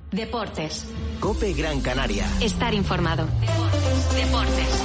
Deportes. COPE Gran Canaria. Estar informado. Deportes.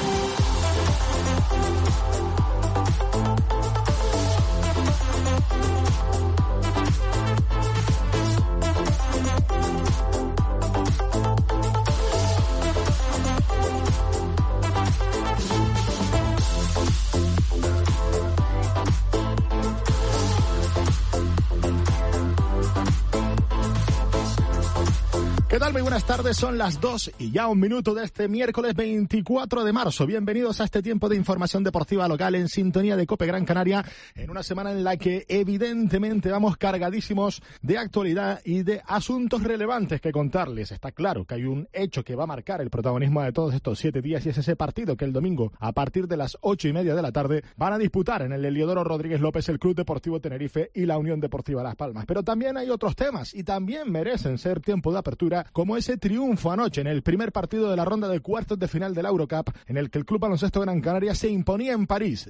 ¿Qué tal? Muy buenas tardes, son las 2 y ya un minuto de este miércoles 24 de marzo. Bienvenidos a este tiempo de información deportiva local en sintonía de COPE Gran Canaria, en una semana en la que evidentemente vamos cargadísimos de actualidad y de asuntos relevantes que contarles. Está claro que hay un hecho que va a marcar el protagonismo de todos estos 7 días y es ese partido que el domingo, a partir de las 8:30 de la tarde, van a disputar en el Heliodoro Rodríguez López el Club Deportivo Tenerife y la Unión Deportiva Las Palmas. Pero también hay otros temas y también merecen ser tiempo de apertura, como ese triunfo anoche en el primer partido de la ronda de cuartos de final de la Eurocup, en el que el Club Baloncesto Gran Canaria se imponía en París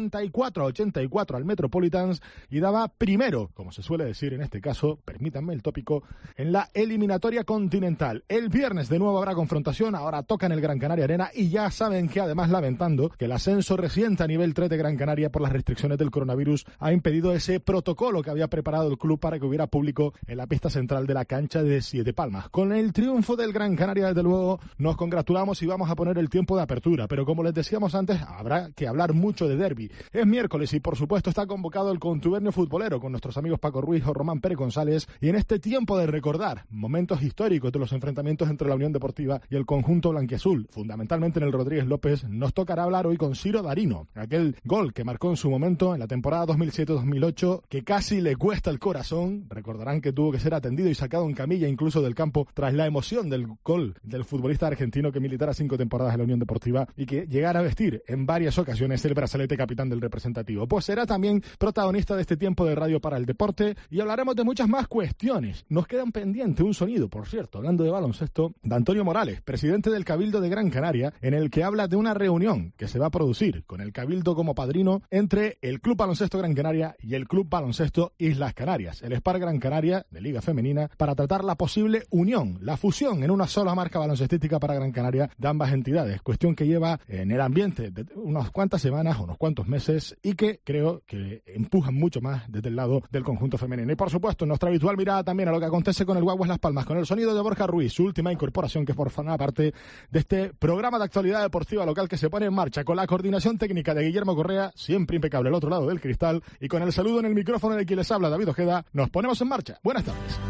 74-84 al Metropolitans y daba primero, como se suele decir en este caso, permítanme el tópico, en la eliminatoria continental. El viernes de nuevo habrá confrontación, ahora toca en el Gran Canaria Arena y ya saben que además lamentando que el ascenso reciente a nivel 3 de Gran Canaria por las restricciones del coronavirus ha impedido ese protocolo que había preparado el club para que hubiera público en la pista central de la cancha de Siete Palmas. Con el triunfo del Gran Canaria, desde luego, nos congratulamos y vamos a poner el tiempo de apertura, pero como les decíamos antes, habrá que hablar mucho de derbi. Es miércoles y por supuesto está convocado el contubernio futbolero con nuestros amigos Paco Ruiz o Román Pérez González, y en este tiempo de recordar momentos históricos de los enfrentamientos entre la Unión Deportiva y el conjunto blanquiazul, fundamentalmente en el Rodríguez López, nos tocará hablar hoy con Ciro Darino, aquel gol que marcó en su momento en la temporada 2007-2008, que casi le cuesta el corazón. Recordarán que tuvo que ser atendido y sacado en camilla incluso del campo tras la emoción del gol del futbolista argentino que militara 5 temporadas en la Unión Deportiva y que llegara a vestir en varias ocasiones el brazalete capitán del representativo. Pues será también protagonista de este tiempo de Radio para el Deporte y hablaremos de muchas más cuestiones. Nos queda pendiente un sonido, por cierto, hablando de baloncesto, de Antonio Morales, presidente del Cabildo de Gran Canaria, en el que habla de una reunión que se va a producir con el Cabildo como padrino entre el Club Baloncesto Gran Canaria y el Club Baloncesto Islas Canarias, el SPAR Gran Canaria de Liga Femenina, para tratar la posible unión, la fusión en una sola marca baloncestística para Gran Canaria de ambas entidades, cuestión que lleva en el ambiente de unas cuantas semanas, unos cuantos meses, y que creo que empujan mucho más desde el lado del conjunto femenino. Y por supuesto, nuestra habitual mirada también a lo que acontece con el Guaguas Las Palmas, con el sonido de Borja Ruiz, su última incorporación que forma parte de este programa de actualidad deportiva local que se pone en marcha, con la coordinación técnica de Guillermo Correa, siempre impecable al otro lado del cristal, y con el saludo en el micrófono de quien les habla, David Ojeda. Nos ponemos en marcha. Buenas tardes.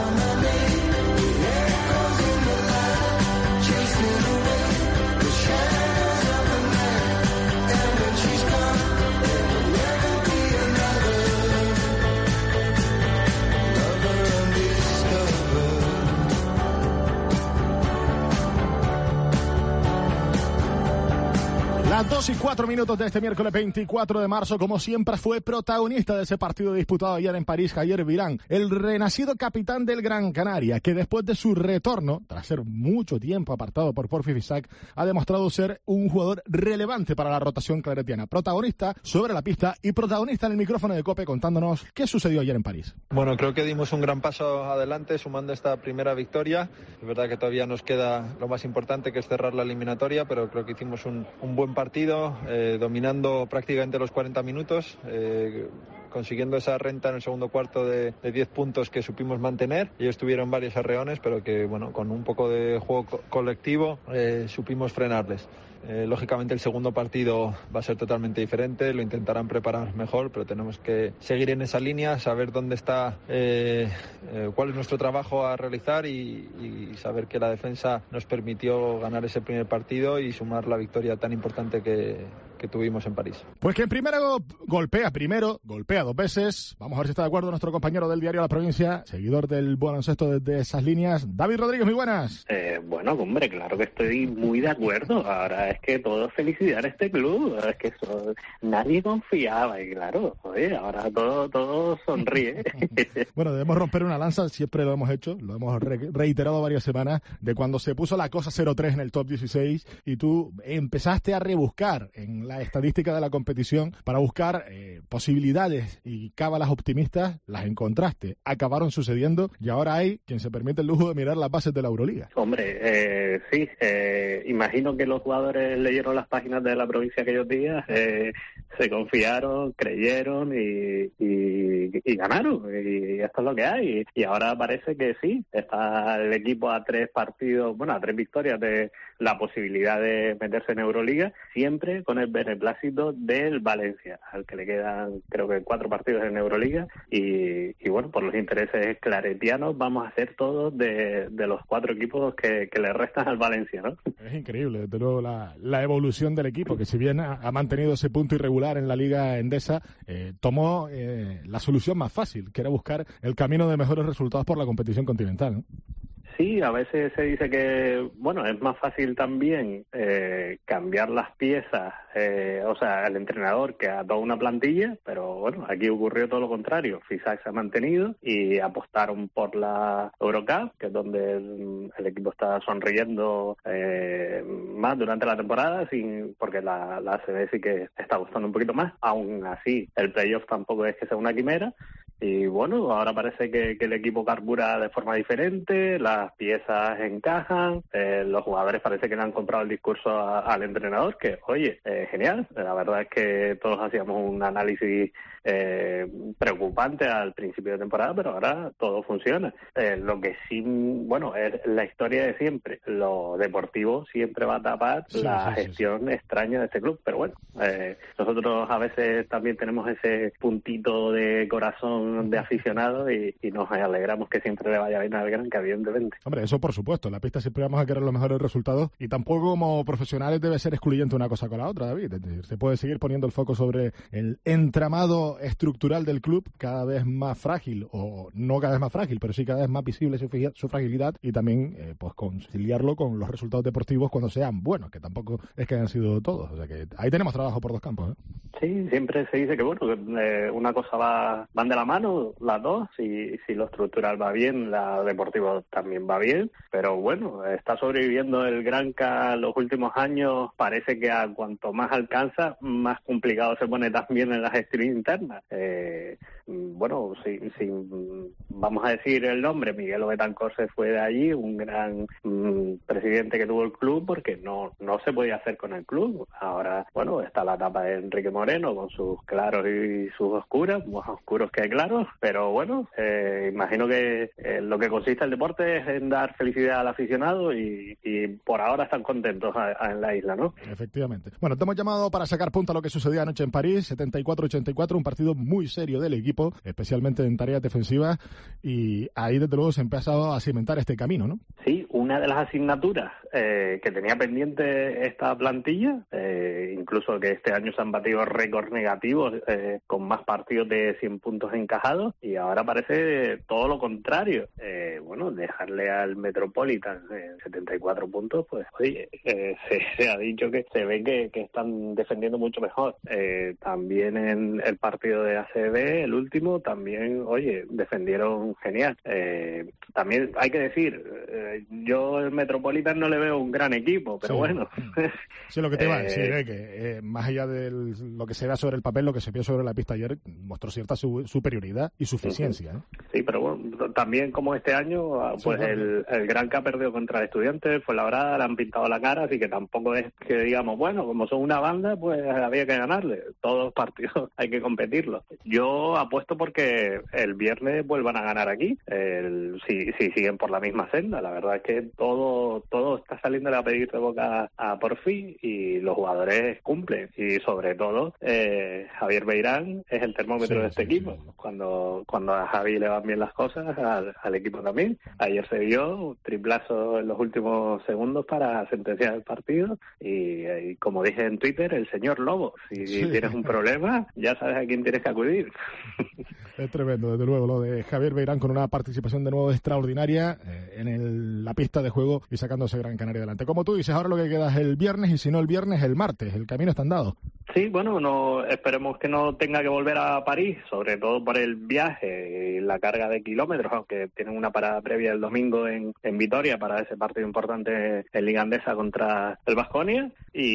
Las 2 y 4 minutos de este miércoles 24 de marzo, como siempre, fue protagonista de ese partido disputado ayer en París, Javier Vilán, el renacido capitán del Gran Canaria, que después de su retorno, tras ser mucho tiempo apartado por Porfi Fisac, ha demostrado ser un jugador relevante para la rotación claretiana. Protagonista sobre la pista y protagonista en el micrófono de COPE contándonos qué sucedió ayer en París. Bueno, creo que dimos un gran paso adelante sumando esta primera victoria. Es verdad que todavía nos queda lo más importante, que es cerrar la eliminatoria, pero creo que hicimos un buen partido, dominando prácticamente los 40 minutos, consiguiendo esa renta en el segundo cuarto de 10 puntos que supimos mantener. Ellos tuvieron varios arreones, pero que bueno, con un poco de juego colectivo supimos frenarles. Lógicamente el segundo partido va a ser totalmente diferente, lo intentarán preparar mejor, pero tenemos que seguir en esa línea, saber dónde está, cuál es nuestro trabajo a realizar y saber que la defensa nos permitió ganar ese primer partido y sumar la victoria tan importante que tuvimos en París. Pues que primero golpea 2 veces. Vamos a ver si está de acuerdo nuestro compañero del diario La Provincia, seguidor del baloncesto desde esas líneas. David Rodríguez, muy buenas. Bueno, hombre, claro que estoy muy de acuerdo. Ahora es que todo felicidad a este club. Es que nadie confiaba y claro, oye, ahora todo sonríe. Bueno, debemos romper una lanza, siempre lo hemos hecho, lo hemos reiterado varias semanas, de cuando se puso la cosa 0-3 en el top 16 y tú empezaste a rebuscar en la estadística de la competición para buscar posibilidades y cábalas optimistas, las encontraste, acabaron sucediendo y ahora hay quien se permite el lujo de mirar las bases de la Euroliga. Hombre, sí, imagino que los jugadores leyeron las páginas de La Provincia aquellos días, se confiaron, creyeron y ganaron, y esto es lo que hay. Y ahora parece que sí, está el equipo a 3 partidos, bueno, a 3 victorias de la posibilidad de meterse en Euroliga, siempre con el beneplácito del Valencia, al que le quedan creo que 4 partidos en Euroliga, y bueno, por los intereses claretianos vamos a hacer todos de los 4 equipos que le restan al Valencia, ¿no? Es increíble, desde luego, la evolución del equipo, que si bien ha mantenido ese punto irregular en la Liga Endesa, tomó la solución más fácil, que era buscar el camino de mejores resultados por la competición continental, ¿no? Sí, a veces se dice que, bueno, es más fácil también cambiar las piezas, o sea, al entrenador que a toda una plantilla, pero bueno, aquí ocurrió todo lo contrario. Fisac se ha mantenido y apostaron por la Eurocup, que es donde el equipo está sonriendo más durante la temporada, porque la ACB sí que está gustando un poquito más. Aún así, el playoff tampoco es que sea una quimera. Y bueno, ahora parece que el equipo carbura de forma diferente, las piezas encajan, los jugadores parece que le han comprado el discurso al entrenador, que oye, genial, la verdad es que todos hacíamos un análisis preocupante al principio de temporada, pero ahora todo funciona. Lo que sí, bueno, es la historia de siempre, lo deportivo siempre va a tapar la gestión extraña de este club, pero bueno, nosotros a veces también tenemos ese puntito de corazón de aficionados y nos alegramos que siempre le vaya bien al Granca, evidentemente. Hombre, eso por supuesto, en la pista siempre vamos a querer los mejores resultados y tampoco como profesionales debe ser excluyente una cosa con la otra, David. Es decir, se puede seguir poniendo el foco sobre el entramado estructural del club, cada vez más frágil, o no cada vez más frágil, pero sí cada vez más visible su fragilidad, y también pues conciliarlo con los resultados deportivos cuando sean buenos, que tampoco es que hayan sido todos. O sea que ahí tenemos trabajo por 2 campos, ¿eh? Sí, siempre se dice que bueno, que una cosa van de la mano, las dos, y si lo estructural va bien, la deportiva también va bien, pero bueno, está sobreviviendo el Granca los últimos años, parece que a cuanto más alcanza, más complicado se pone también en la gestión interna. Bueno, si vamos a decir el nombre, Miguel Betancor se fue de allí, un gran presidente que tuvo el club, porque no se podía hacer con el club. Ahora, bueno, está la etapa de Enrique Moreno con sus claros y sus oscuros, más oscuros que claros, pero bueno, imagino que lo que consiste el deporte es en dar felicidad al aficionado y por ahora están contentos en la isla, ¿no? Efectivamente. Bueno, te hemos llamado para sacar punta a lo que sucedió anoche en París, 74-84, un partido muy serio del equipo, especialmente en tareas defensivas, y ahí desde luego se ha empezado a cimentar este camino, ¿no? Sí, una de las asignaturas que tenía pendiente esta plantilla, incluso que este año se han batido récords negativos con más partidos de 100 puntos encajados, y ahora parece todo lo contrario. Bueno, dejarle al Metropolitan 74 puntos, pues oye, se ha dicho que se ve que están defendiendo mucho mejor. También en el partido de ACB, el último, también, oye, defendieron genial. También hay que decir, yo el Metropolitan no le veo un gran equipo, pero sí, bueno. Sí, lo que te iba a decir es que más allá de lo que se vea sobre el papel, lo que se vio sobre la pista ayer mostró cierta superioridad y suficiencia, ¿eh? Sí, pero bueno, también como este año, pues sí, el Granca perdió contra el Estudiantes, Fuenlabrada, le han pintado la cara, así que tampoco es que digamos, bueno, como son una banda, pues había que ganarle. Todos los partidos hay que competirlos. Yo apuesto porque el viernes vuelvan a ganar aquí, si siguen por la misma senda. La verdad es que todo está saliendo a pedir de boca a Porfi y los jugadores cumplen, y sobre todo Javier Beirán es el termómetro de este equipo. Sí. Cuando a Javi le van bien las cosas, al equipo también. Ayer se vio un triplazo en los últimos segundos para sentenciar el partido y como dije en Twitter, el señor Lobo, si tienes un problema, ya sabes a quién tienes que acudir. Es tremendo, desde luego, lo de Javier Beirán con una participación de nuevo extraordinaria en la pista de juego y sacándose Gran Canaria adelante. Como tú dices, ahora lo que queda es el viernes, y si no el viernes, el martes. El camino está andado. Sí, bueno, no esperemos que no tenga que volver a París, sobre todo por el viaje y la carga de kilómetros, aunque tienen una parada previa el domingo en Vitoria para ese partido importante en Liga Andesa contra el Baskonia.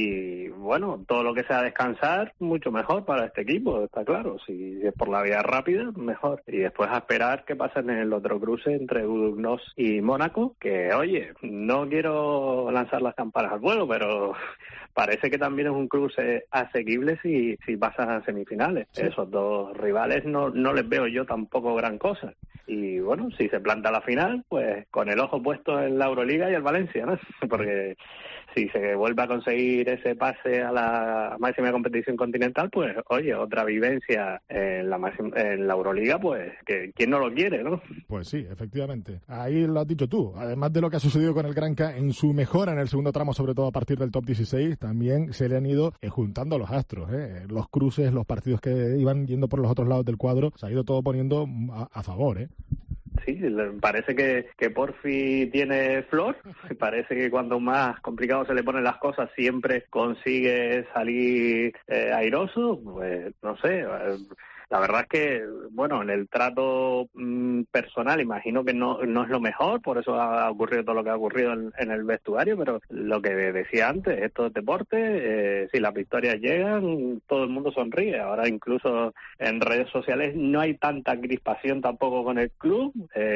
Y bueno, todo lo que sea descansar, mucho mejor para este equipo, está claro. Si es por la vía rápida, mejor. Y después a esperar qué pasa en el otro cruce entre Udognos y Mónaco, que oye, no quiero lanzar las campanas al vuelo, pero parece que también es un cruce asequible si pasan a semifinales. Sí. Esos dos rivales no les veo yo tampoco gran cosa. Y bueno, si se planta la final, pues con el ojo puesto en la Euroliga y el Valencia, ¿no? Porque si se vuelve a conseguir ese pase a la máxima competición continental, pues oye, otra vivencia en la Euroliga, pues que quién no lo quiere, ¿no? Pues sí, efectivamente. Ahí lo has dicho tú. Además de lo que ha sucedido con el Granca en su mejora en el segundo tramo, sobre todo a partir del top 16, también se le han ido juntando los astros, los cruces, los partidos que iban yendo por los otros lados del cuadro, se ha ido todo poniendo a favor, Sí, parece que Porfi tiene flor, parece que cuando más complicado se le ponen las cosas siempre consigue salir airoso, pues no sé. La verdad es que, bueno, en el trato personal imagino que no es lo mejor, por eso ha ocurrido todo lo que ha ocurrido en el vestuario, pero lo que decía antes, esto es deporte, si las victorias llegan, todo el mundo sonríe. Ahora incluso en redes sociales no hay tanta crispación tampoco con el club,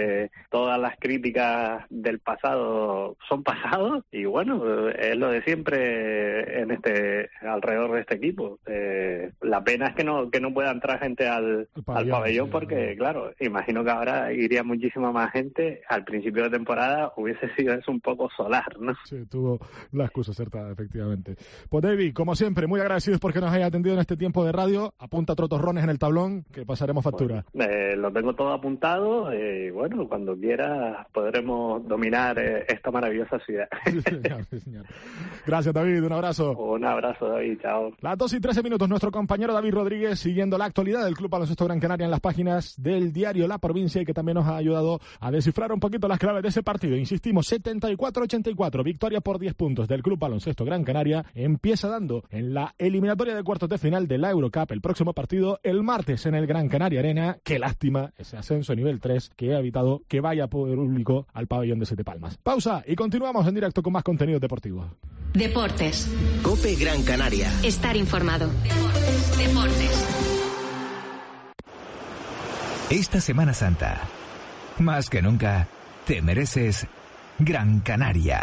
todas las críticas del pasado son pasados y bueno, es lo de siempre alrededor de este equipo. La pena es que no pueda entrar gente al pabellón sí, porque, claro, imagino que ahora iría muchísima más gente. Al principio de temporada hubiese sido eso un poco solar, ¿no? Sí, tuvo la excusa acertada, efectivamente. Pues David, como siempre, muy agradecidos porque nos haya atendido en este tiempo de radio. Apunta trotorrones en el tablón, que pasaremos factura. Bueno, lo tengo todo apuntado y bueno, cuando quiera podremos dominar esta maravillosa ciudad. Sí, señor, sí, señor. Gracias, David, un abrazo. Un abrazo, David, chao. Las 2:13, nuestro compañero David Rodríguez siguiendo la actualidad del Club Baloncesto Gran Canaria en las páginas del diario La Provincia y que también nos ha ayudado a descifrar un poquito las claves de ese partido. Insistimos, 74-84, victoria por 10 puntos del Club Baloncesto Gran Canaria. Empieza dando en la eliminatoria de cuartos de final de la Eurocup el próximo partido el martes en el Gran Canaria Arena. Qué lástima ese ascenso a nivel 3 que ha evitado que vaya público al pabellón de Siete Palmas. Pausa y continuamos en directo con más contenido deportivo. Deportes. COPE Gran Canaria. Estar informado. Deportes. Esta Semana Santa, más que nunca, te mereces Gran Canaria.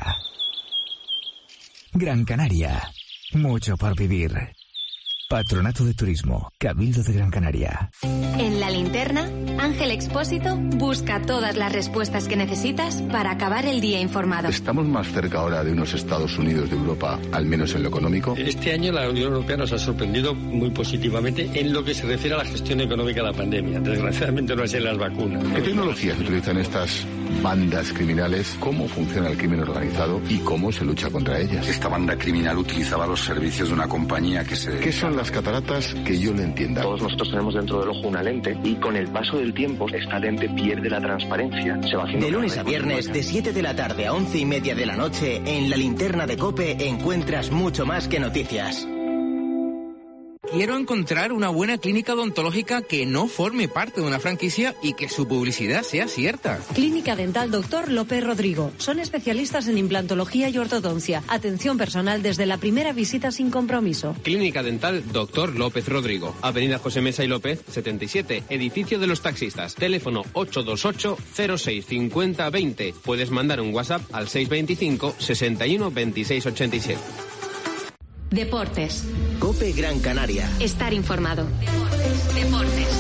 Gran Canaria, mucho por vivir. Patronato de Turismo, Cabildo de Gran Canaria. En La Linterna, Ángel Expósito busca todas las respuestas que necesitas para acabar el día informado. ¿Estamos más cerca ahora de unos Estados Unidos de Europa, al menos en lo económico? Este año la Unión Europea nos ha sorprendido muy positivamente en lo que se refiere a la gestión económica de la pandemia. Desgraciadamente no es en las vacunas. ¿Qué tecnologías utilizan estas bandas criminales? ¿Cómo funciona el crimen organizado y cómo se lucha contra ellas? Esta banda criminal utilizaba los servicios de una compañía que se... ¿Qué son las cataratas? Que yo lo entienda. Todos nosotros tenemos dentro del ojo una lente y con el paso del tiempo esta lente pierde la transparencia. Se va haciendo de lunes a viernes, de 7 de la tarde a 11:30 de la noche, en La Linterna de COPE encuentras mucho más que noticias. Quiero encontrar una buena clínica odontológica que no forme parte de una franquicia y que su publicidad sea cierta. Clínica Dental Dr. López Rodrigo. Son especialistas en implantología y ortodoncia. Atención personal desde la primera visita sin compromiso. Clínica Dental Dr. López Rodrigo. Avenida José Mesa y López, 77, Edificio de los Taxistas. Teléfono 828-065020. Puedes mandar un WhatsApp al 625 61 26 87. Deportes. COPE Gran Canaria. Estar informado. Deportes.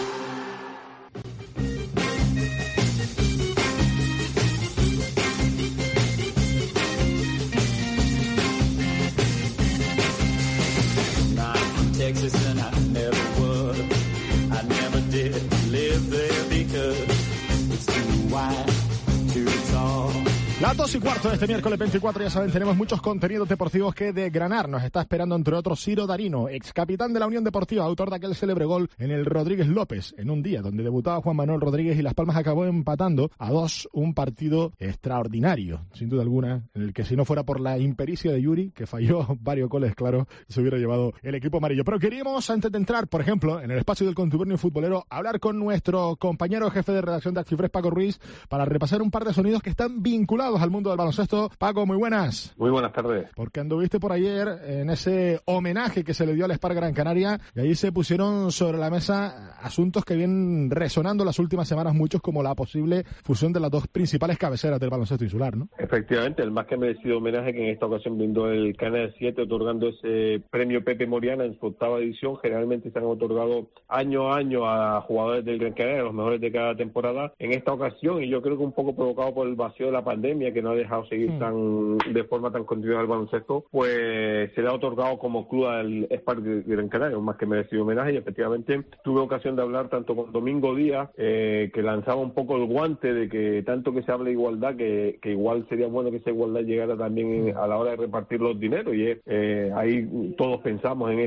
Texas and I never would. I never did live there because it's too wide, too tall. Las 2:15 de este miércoles 24, ya saben, tenemos muchos contenidos deportivos que desgranar. Nos está esperando, entre otros, Ciro Darino, ex capitán de la Unión Deportiva, autor de aquel célebre gol en el Rodríguez López, en un día donde debutaba Juan Manuel Rodríguez y Las Palmas acabó empatando a 2, un partido extraordinario, sin duda alguna, en el que si no fuera por la impericia de Yuri, que falló varios goles, claro, se hubiera llevado el equipo amarillo. Pero queríamos, antes de entrar, por ejemplo, en el espacio del contubernio futbolero, hablar con nuestro compañero jefe de redacción de Actifres, Paco Ruiz, para repasar un par de sonidos que están vinculados al mundo del baloncesto. Paco, muy buenas. Muy buenas tardes. Porque anduviste por ayer en ese homenaje que se le dio al Spar Gran Canaria y ahí se pusieron sobre la mesa asuntos que vienen resonando las últimas semanas muchos, como la posible fusión de las dos principales cabeceras del baloncesto insular, ¿no? Efectivamente, el más que merecido homenaje que en esta ocasión brindó el Canal 7 otorgando ese premio Pepe Moriana en su 8ª edición. Generalmente se han otorgado año a año a jugadores del Gran Canaria, los mejores de cada temporada. En esta ocasión, y yo creo que un poco provocado por el vacío de la pandemia, que no ha dejado seguir de forma tan continua el baloncesto, pues se le ha otorgado como club al Spar Gran Canaria, un más que merecido homenaje. Y efectivamente tuve ocasión de hablar tanto con Domingo Díaz, que lanzaba un poco el guante de que tanto que se habla de igualdad, que igual sería bueno que esa igualdad llegara también a la hora de repartir los dineros, y ahí todos pensamos en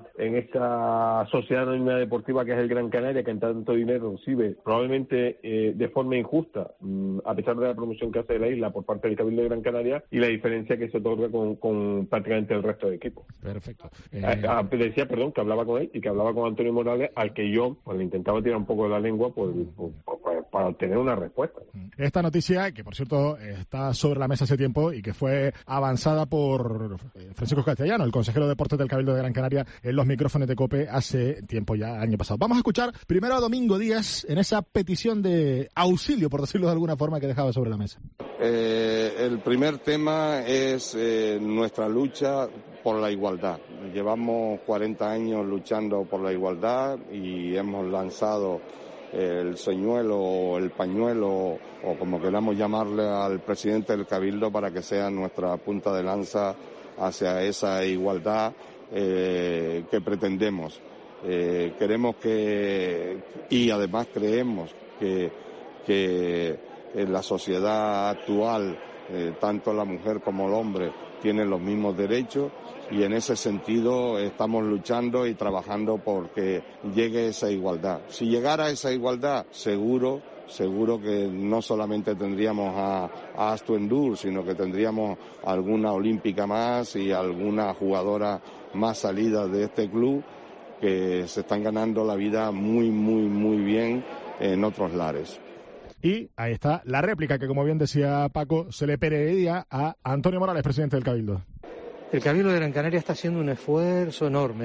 esa sociedad anónima deportiva que es el Gran Canaria, que en tanto dinero recibe probablemente de forma injusta, a pesar de la promoción que hace de la isla por parte del Cabildo de Gran Canaria, y la diferencia que se otorga con prácticamente el resto de equipos. Perfecto. Decía, que hablaba con él y que hablaba con Antonio Morales, al que yo le intentaba tirar un poco de la lengua para obtener una respuesta. Esta noticia, que por cierto está sobre la mesa hace tiempo y que fue avanzada por Francisco Castellano, el consejero de Deportes del Cabildo de Gran Canaria, en los micrófonos de COPE hace tiempo ya, año pasado. Vamos a escuchar primero a Domingo Díaz en esa petición de auxilio, por decirlo de alguna forma, que dejaba sobre la mesa. El primer tema es nuestra lucha por la igualdad. Llevamos 40 años luchando por la igualdad y hemos lanzado el señuelo o el pañuelo, o como queramos llamarle, al presidente del Cabildo para que sea nuestra punta de lanza hacia esa igualdad que pretendemos. Queremos y además creemos que en la sociedad actual, tanto la mujer como el hombre tienen los mismos derechos, y en ese sentido estamos luchando y trabajando porque llegue esa igualdad. Si llegara esa igualdad, seguro que no solamente tendríamos a Astuendur, sino que tendríamos alguna olímpica más y alguna jugadora más salida de este club que se están ganando la vida muy, muy, muy bien en otros lares. Y ahí está la réplica que, como bien decía Paco, se le pedía a Antonio Morales, presidente del Cabildo. El Cabildo de Gran Canaria está haciendo un esfuerzo enorme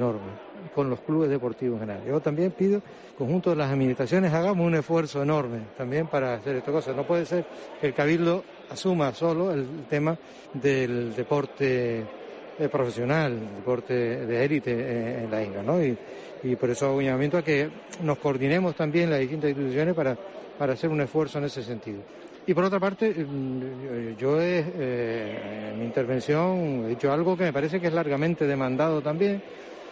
con los clubes deportivos en Canaria. Yo también pido, conjunto de las administraciones, hagamos un esfuerzo enorme también para hacer esta cosa. No puede ser que el Cabildo asuma solo el tema del deporte profesional, el deporte de élite en la isla, ¿no? Y por eso hago un llamamiento a que nos coordinemos también las distintas instituciones para hacer un esfuerzo en ese sentido. Y por otra parte, yo en mi intervención he dicho algo que me parece que es largamente demandado también.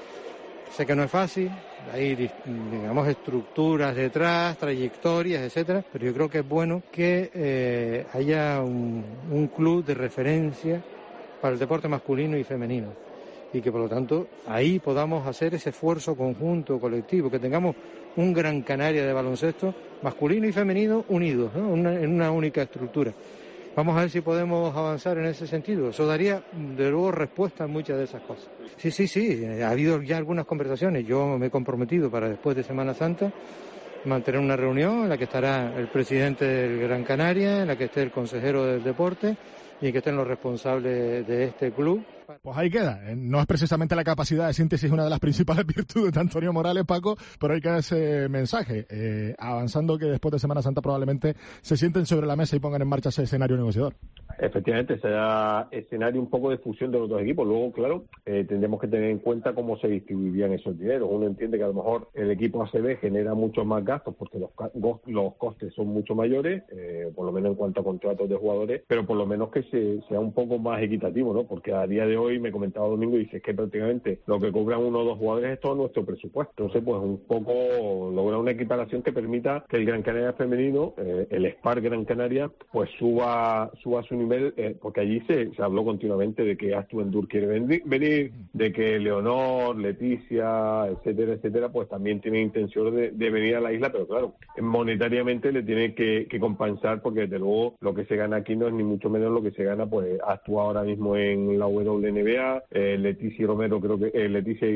Sé que no es fácil, hay, digamos, estructuras detrás, trayectorias, etcétera, pero yo creo que es bueno que haya un club de referencia para el deporte masculino y femenino, y que por lo tanto ahí podamos hacer ese esfuerzo conjunto, colectivo, que tengamos un Gran Canaria de baloncesto masculino y femenino unidos, ¿no? En una única estructura. Vamos a ver si podemos avanzar en ese sentido. Eso daría, de luego, respuesta a muchas de esas cosas. Sí, ha habido ya algunas conversaciones. Yo me he comprometido para después de Semana Santa mantener una reunión en la que estará el presidente del Gran Canaria, en la que esté el consejero del deporte y en que estén los responsables de este club. Pues ahí queda. No es precisamente la capacidad de síntesis una de las principales virtudes de Antonio Morales, Paco, pero ahí queda ese mensaje, avanzando que después de Semana Santa probablemente se sienten sobre la mesa y pongan en marcha ese escenario negociador. Efectivamente, será escenario un poco de fusión de los dos equipos. Luego, claro, tendremos que tener en cuenta cómo se distribuirían esos dineros. Uno entiende que a lo mejor el equipo ACB genera muchos más gastos porque los costes son mucho mayores, por lo menos en cuanto a contratos de jugadores, pero por lo menos que sea un poco más equitativo, ¿no? Porque a día de hoy, me comentaba Domingo, y dice que prácticamente lo que cobran uno o dos jugadores es todo nuestro presupuesto. Entonces, pues un poco lograr una equiparación que permita que el Gran Canaria femenino, el Spar Gran Canaria, pues suba su nivel, porque allí se habló continuamente de que Astu Endur quiere venir, de que Leonor, Leticia, etcétera, pues también tienen intención de venir a la isla, pero claro, monetariamente le tiene que compensar, porque desde luego lo que se gana aquí no es ni mucho menos lo que se gana, pues Astu ahora mismo en la WNBA, Leticia y Romero, creo que Leticia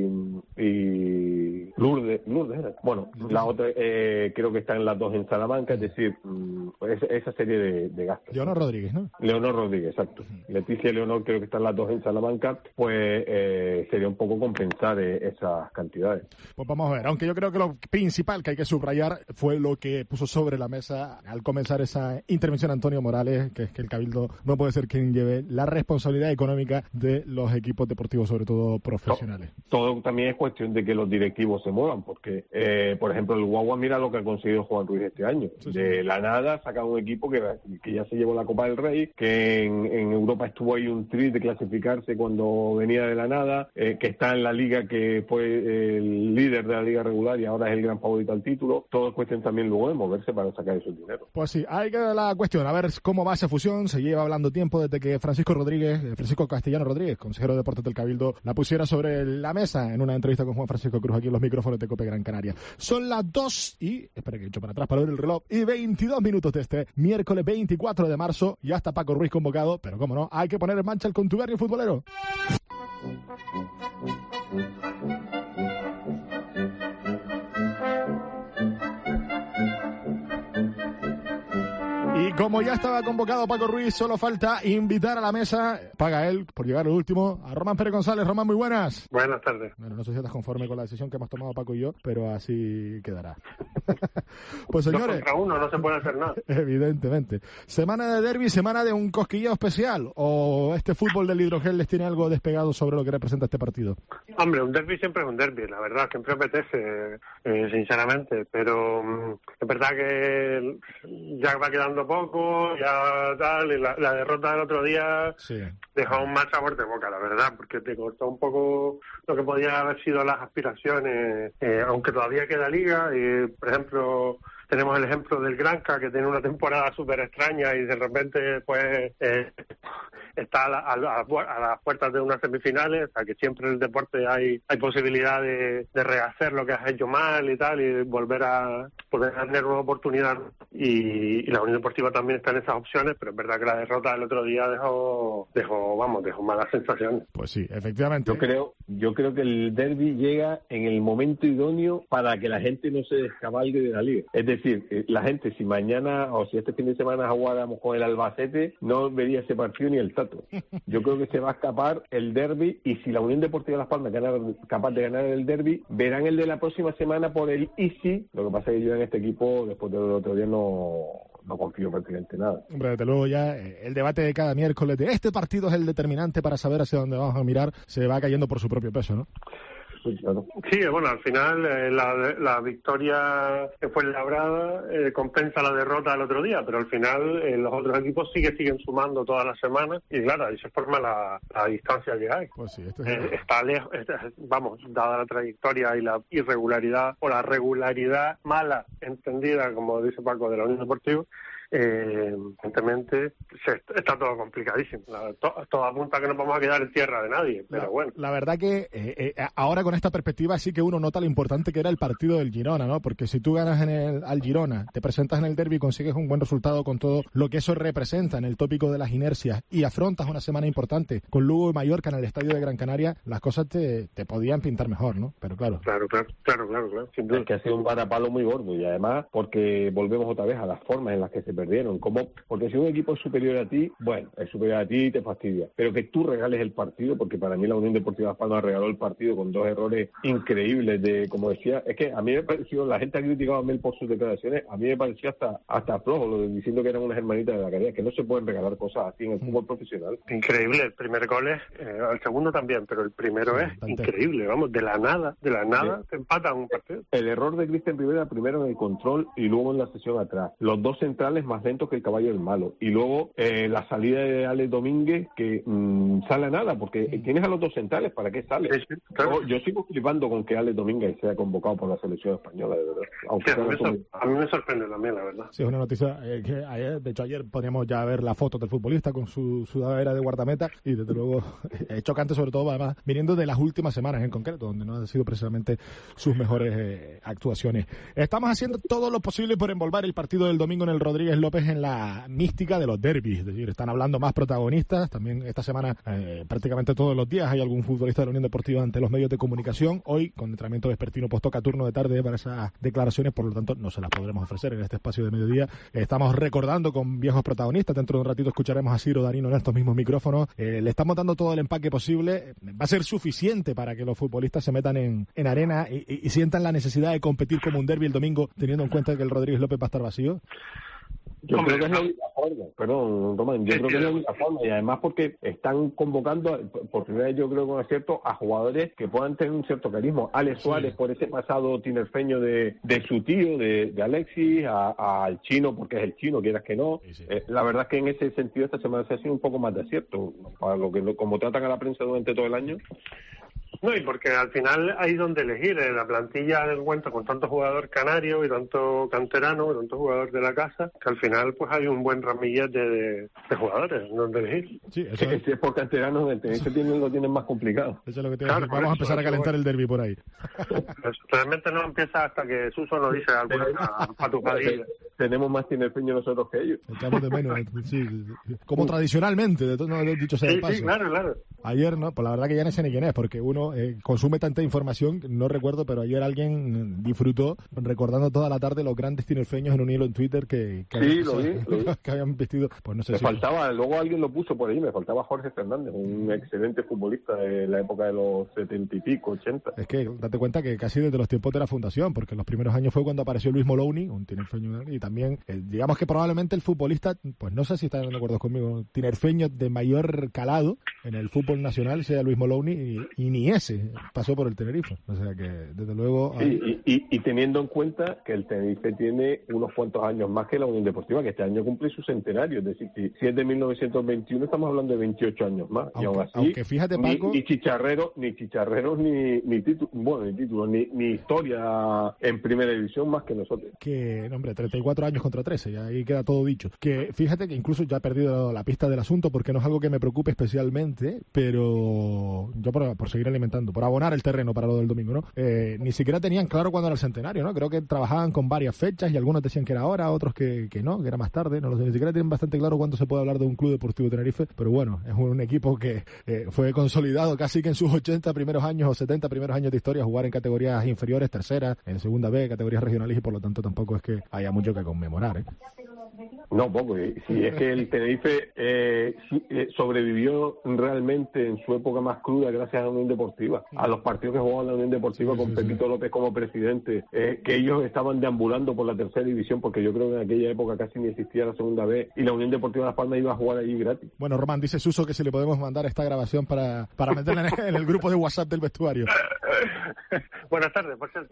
y Lourdes, bueno, la otra creo que están las dos en Salamanca, es decir, pues esa serie de gastos. Leonor Rodríguez, ¿no? Leonor Rodríguez, exacto. Leticia y Leonor creo que están las dos en Salamanca, pues sería un poco compensar esas cantidades. Pues vamos a ver, aunque yo creo que lo principal que hay que subrayar fue lo que puso sobre la mesa al comenzar esa intervención Antonio Morales, que es que el Cabildo no puede ser quien lleve la responsabilidad económica de los equipos deportivos, sobre todo profesionales. Todo también es cuestión de que los directivos se muevan, porque, por ejemplo, el Guagua mira lo que ha conseguido Juan Ruiz este año. De la nada saca un equipo que ya se llevó la Copa del Rey, que en Europa estuvo ahí un tris de clasificarse cuando venía de la nada, que está en la liga, que fue el líder de la liga regular y ahora es el gran favorito al título. Todo es cuestión también luego de moverse para sacar esos dineros. Pues sí, hay que ver la cuestión, a ver cómo va esa fusión. Se lleva hablando tiempo desde que Francisco Castellano Rodríguez, consejero de Deportes del Cabildo, la pusiera sobre la mesa en una entrevista con Juan Francisco Cruz aquí en los micrófonos de COPE Gran Canaria. Son las 2 y, espera que he hecho para atrás para ver el reloj, y 22 minutos de este miércoles 24 de marzo. Ya está Paco Ruiz convocado, pero cómo no, hay que poner en marcha el contubernio futbolero. Y como ya estaba convocado Paco Ruiz, solo falta invitar a la mesa, paga él por llegar al último, a Román Pérez González. Román, muy buenas. Buenas tardes. Bueno, no sé si estás conforme con la decisión que hemos tomado Paco y yo, pero así quedará. Pues señores, 2 contra 1, no se puede hacer nada. Evidentemente. Semana de derbi, semana de un cosquilleo especial, ¿o este fútbol del hidrogel les tiene algo despegado sobre lo que representa este partido? Hombre, un derbi siempre es un derbi, la verdad, siempre apetece, sinceramente, pero es verdad que ya va quedando poco, ya tal, y la derrota del otro día dejó un mal sabor de boca, la verdad, porque te cortó un poco lo que podía haber sido las aspiraciones, aunque todavía queda liga, y por ejemplo tenemos el ejemplo del Granca, que tiene una temporada súper extraña y de repente pues está a las puertas de unas semifinales, o sea que siempre en el deporte hay posibilidad de rehacer lo que has hecho mal y tal, y volver a tener una oportunidad, y la Unión Deportiva también está en esas opciones, pero es verdad que la derrota del otro día dejó malas sensaciones. Pues sí, efectivamente. Yo creo que el derbi llega en el momento idóneo para que la gente no se descabalgue de la liga. Es decir, la gente, si mañana o si este fin de semana jugáramos con el Albacete, no vería ese partido ni el tato. Yo creo que se va a escapar el derbi, y si la Unión Deportiva Las Palmas es capaz de ganar el derbi, verán el de la próxima semana por el easy. Lo que pasa es que yo en este equipo, después del otro día, no confío prácticamente nada. Hombre, desde luego ya el debate de cada miércoles de este partido es el determinante para saber hacia dónde vamos a mirar, se va cayendo por su propio peso, ¿no? Sí, bueno, al final la victoria que fue labrada compensa la derrota del otro día, pero al final los otros equipos siguen sumando todas las semanas, y claro, ahí se forma la distancia que hay. Pues sí, está lejos, dada la trayectoria y la irregularidad o la regularidad mala entendida, como dice Paco, de la Unión Deportiva. Evidentemente está todo complicadísimo, todo apunta a que no vamos a quedar en tierra de nadie, pero bueno. La verdad que ahora con esta perspectiva sí que uno nota lo importante que era el partido del Girona, ¿no? Porque si tú ganas al Girona, te presentas en el derbi y consigues un buen resultado con todo lo que eso representa en el tópico de las inercias, y afrontas una semana importante con Lugo y Mallorca en el estadio de Gran Canaria, las cosas te podían pintar mejor, ¿no? Pero claro. Claro. Es que ha sido un varapalo muy gordo, y además porque volvemos otra vez a las formas en las que se perdieron. Porque si un equipo es superior a ti, bueno, es superior a ti y te fastidia. Pero que tú regales el partido, porque para mí la Unión Deportiva Las Palmas regaló el partido con 2 errores increíbles de, como decía, es que a mí me pareció, la gente ha criticado a Mel por sus declaraciones, a mí me pareció hasta flojo, diciendo que eran unas hermanitas de la caridad, que no se pueden regalar cosas así en el fútbol profesional. Increíble, el primer gol es, el segundo también, pero el primero es increíble, vamos, de la nada te empatan un partido. El error de Cristian Rivera, primero en el control y luego en la sesión atrás. Los 2 centrales más lentos que el caballo del malo. Y luego la salida de Alex Domínguez, que sale a nada, porque tienes a los 2 centrales, ¿para qué sale? Sí, claro. Yo sigo flipando con que Alex Domínguez sea convocado por la selección española, de verdad. Aunque a mí me sorprende también, la verdad. Sí, es una noticia que ayer podríamos ya ver la foto del futbolista con su sudadera de guardameta, y desde luego es chocante, sobre todo además viniendo de las últimas semanas en concreto, donde no han sido precisamente sus mejores actuaciones. Estamos haciendo todo lo posible por envolver el partido del domingo en el Rodríguez López en la mística de los derbis, es decir, están hablando más protagonistas. También esta semana prácticamente todos los días hay algún futbolista de la Unión Deportiva ante los medios de comunicación. Hoy, con entrenamiento vespertino, pues toca turno de tarde para esas declaraciones, por lo tanto no se las podremos ofrecer en este espacio de mediodía. Estamos recordando con viejos protagonistas. Dentro de un ratito escucharemos a Ciro Darino en estos mismos micrófonos. Le estamos dando todo el empaque posible. Va a ser suficiente para que los futbolistas se metan en arena y sientan la necesidad de competir como un derbi el domingo, teniendo en cuenta que el Rodríguez López va a estar vacío. Yo creo que es la única forma, perdón, Román, yo creo que es la única forma, y además porque están convocando, por primera vez yo creo con acierto, a jugadores que puedan tener un cierto carisma. Alex Suárez, por ese pasado tinerfeño de su tío, de Alexis, al Chino, porque es el Chino, quieras que no. La verdad es que en ese sentido esta semana se ha sido un poco más de acierto, para lo que como tratan a la prensa durante todo el año. No, y porque al final hay donde elegir. La plantilla del cuento con tanto jugador canario y tanto canterano, y tanto jugador de la casa, que al final pues hay un buen ramillete de jugadores donde elegir. Sí, eso es por canteranos, el Tenerife lo tienen más complicado. Eso es lo que tiene. Claro, vamos a empezar a calentar el derbi por ahí. Realmente no empieza hasta que Suso nos dice alguna patujadilla. Tenemos más tinerfeños nosotros que ellos. Echamos de menos, sí. Como tradicionalmente, dicho sea de paso. Sí, claro. Ayer, no, pues la verdad que ya no sé ni quién es, porque uno consume tanta información, no recuerdo, pero ayer alguien disfrutó recordando toda la tarde los grandes tinerfeños en un hilo en Twitter que habían vestido, pues no sé me faltaba, luego alguien lo puso por ahí, me faltaba Jorge Fernández, un excelente futbolista de la época de los 70 y pico, 80. Es que date cuenta que casi desde los tiempos de la fundación, porque en los primeros años fue cuando apareció Luis Molowny, un tinerfeño, y también, digamos que probablemente el futbolista, pues no sé si están de acuerdo conmigo, tinerfeño de mayor calado en el fútbol nacional sea Luis Molowny, y ni ese pasó por el Tenerife, o sea que desde luego... Y teniendo en cuenta que el Tenerife tiene unos cuantos años más que la Unión Deportiva, que este año cumple su centenario, es decir, si es de 1921 estamos hablando de 28 años más, y aún así, aunque fíjate, Paco, ni chicharreros ni títulos, ni historia en primera división más que nosotros. Que, hombre, 34 años contra 13, y ahí queda todo dicho. Que fíjate que incluso ya he perdido la pista del asunto, porque no es algo que me preocupe especialmente, pero yo por seguir alimentando, por abonar el terreno para lo del domingo, ¿no? Ni siquiera tenían claro cuándo era el centenario, ¿no? Creo que trabajaban con varias fechas y algunos decían que era ahora, otros que no, que era más tarde, no lo sé, ni siquiera tienen bastante claro cuándo se puede hablar de un Club Deportivo Tenerife, pero bueno, es un equipo que fue consolidado casi que en sus 80 primeros años o 70 primeros años de historia, jugar en categorías inferiores, tercera, en segunda B, categorías regionales, y por lo tanto tampoco es que haya mucho que conmemorar, ¿eh? No, poco. Si es que el Tenerife sobrevivió realmente en su época más cruda gracias a la Unión Deportiva, a los partidos que jugaba la Unión Deportiva con Pepito López como presidente, que ellos estaban deambulando por la tercera división, porque yo creo que en aquella época casi ni existía la segunda vez, y la Unión Deportiva Las Palmas iba a jugar allí gratis. Bueno, Román, dice Suso que si le podemos mandar esta grabación para meterla en el grupo de WhatsApp del vestuario. Buenas tardes, por cierto.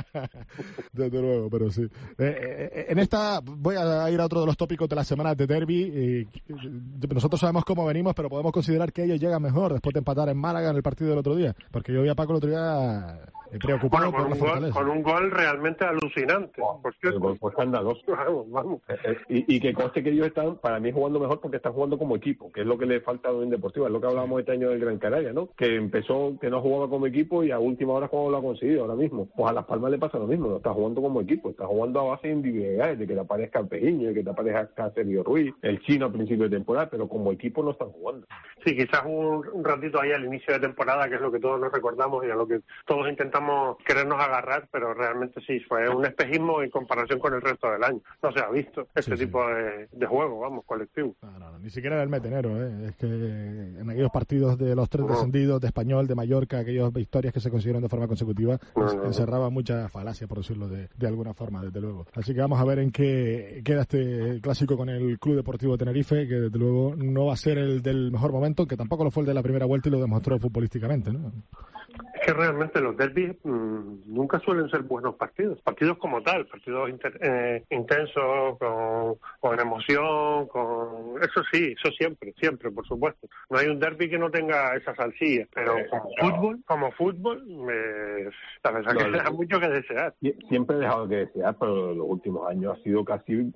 Desde luego, pero sí. En esta voy a ir a otro de los tópicos de las semanas de derbi. Nosotros sabemos cómo venimos, pero podemos considerar que ellos llegan mejor después de empatar en Málaga en el partido del otro día, porque yo vi a Paco el otro día preocupado por la fortaleza. Con un gol realmente alucinante. Por cierto. Pues escandaloso. Vamos. Y que conste que ellos están, para mí, jugando mejor porque están jugando como equipo, que es lo que le falta a la Unión Deportiva. Es lo que hablábamos este año del Gran Canaria, ¿no? Que empezó, que no jugaba como equipo y a última hora como lo ha conseguido ahora mismo. Pues a Las Palmas le pasa lo mismo, no está jugando como equipo, está jugando a base de individualidades, de que te aparezca el Pejiño, de que te aparezca Sergio Ruiz, el Chino a principio de temporada, pero como equipo no están jugando. Sí, quizás un ratito ahí al inicio de temporada, que es lo que todos nos recordamos y a lo que todos intentamos intentamos querernos agarrar, pero realmente sí, fue un espejismo en comparación con el resto del año. No se ha visto este tipo de juego, vamos, colectivo. No, ni siquiera era el metenero, es que en aquellos partidos de los 3 descendidos, de Español, de Mallorca, aquellas victorias que se consiguieron de forma consecutiva, encerraba mucha falacia, por decirlo de alguna forma, desde luego. Así que vamos a ver en qué queda este clásico con el Club Deportivo Tenerife, que desde luego no va a ser el del mejor momento, que tampoco lo fue el de la primera vuelta y lo demostró futbolísticamente, ¿no? Es que realmente los derbis nunca suelen ser buenos partidos como tal, partidos intensos, con emoción, eso sí, eso siempre, por supuesto. No hay un derbi que no tenga esa salsilla, pero como fútbol, la verdad que da mucho que desear. Siempre he dejado que desear, pero en los últimos años ha sido casi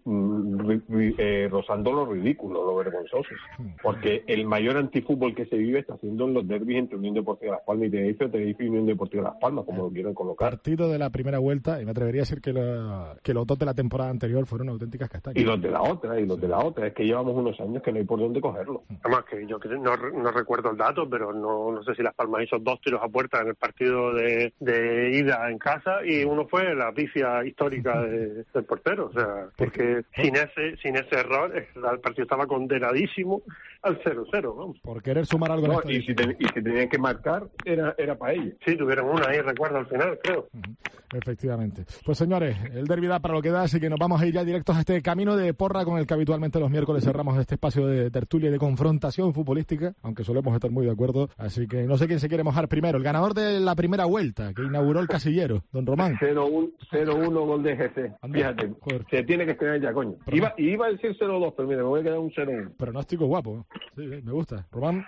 rozando lo ridículo, lo vergonzoso, porque el mayor antifútbol que se vive está siendo en los derbis entre Unión Deportiva Las Palmas y Tenerife y Unión Deportiva Las Palmas, como lo quieren colocar. Partido de la primera vuelta, y me atrevería a decir que los dos de la temporada anterior fueron auténticas castañas. Y los de la otra, es que llevamos unos años que no hay por dónde cogerlo. Además que yo no recuerdo el dato, pero no sé si Las Palmas hizo 2 tiros a puerta en el partido de ida en casa, y uno fue la pifia histórica del portero, o sea, porque sin ese error el partido estaba condenadísimo al 0-0, vamos. Por querer sumar algo. No, y si tenían que marcar, era para ellos. Sí, tuvieron una ahí, recuerdo, al final, creo. Efectivamente. Pues señores, el derbi da para lo que da, así que nos vamos a ir ya directos a este camino de porra con el que habitualmente los miércoles cerramos este espacio de tertulia y de confrontación futbolística, aunque solemos estar muy de acuerdo, así que no sé quién se quiere mojar primero. El ganador de la primera vuelta, que inauguró el casillero, don Román. 0-1 gol de GC. Fíjate, se tiene que estrenar ya, coño. Iba a decir 0-2, pero mira, me voy a quedar un 0-1. Pronóstico guapo. Sí, me gusta. Román.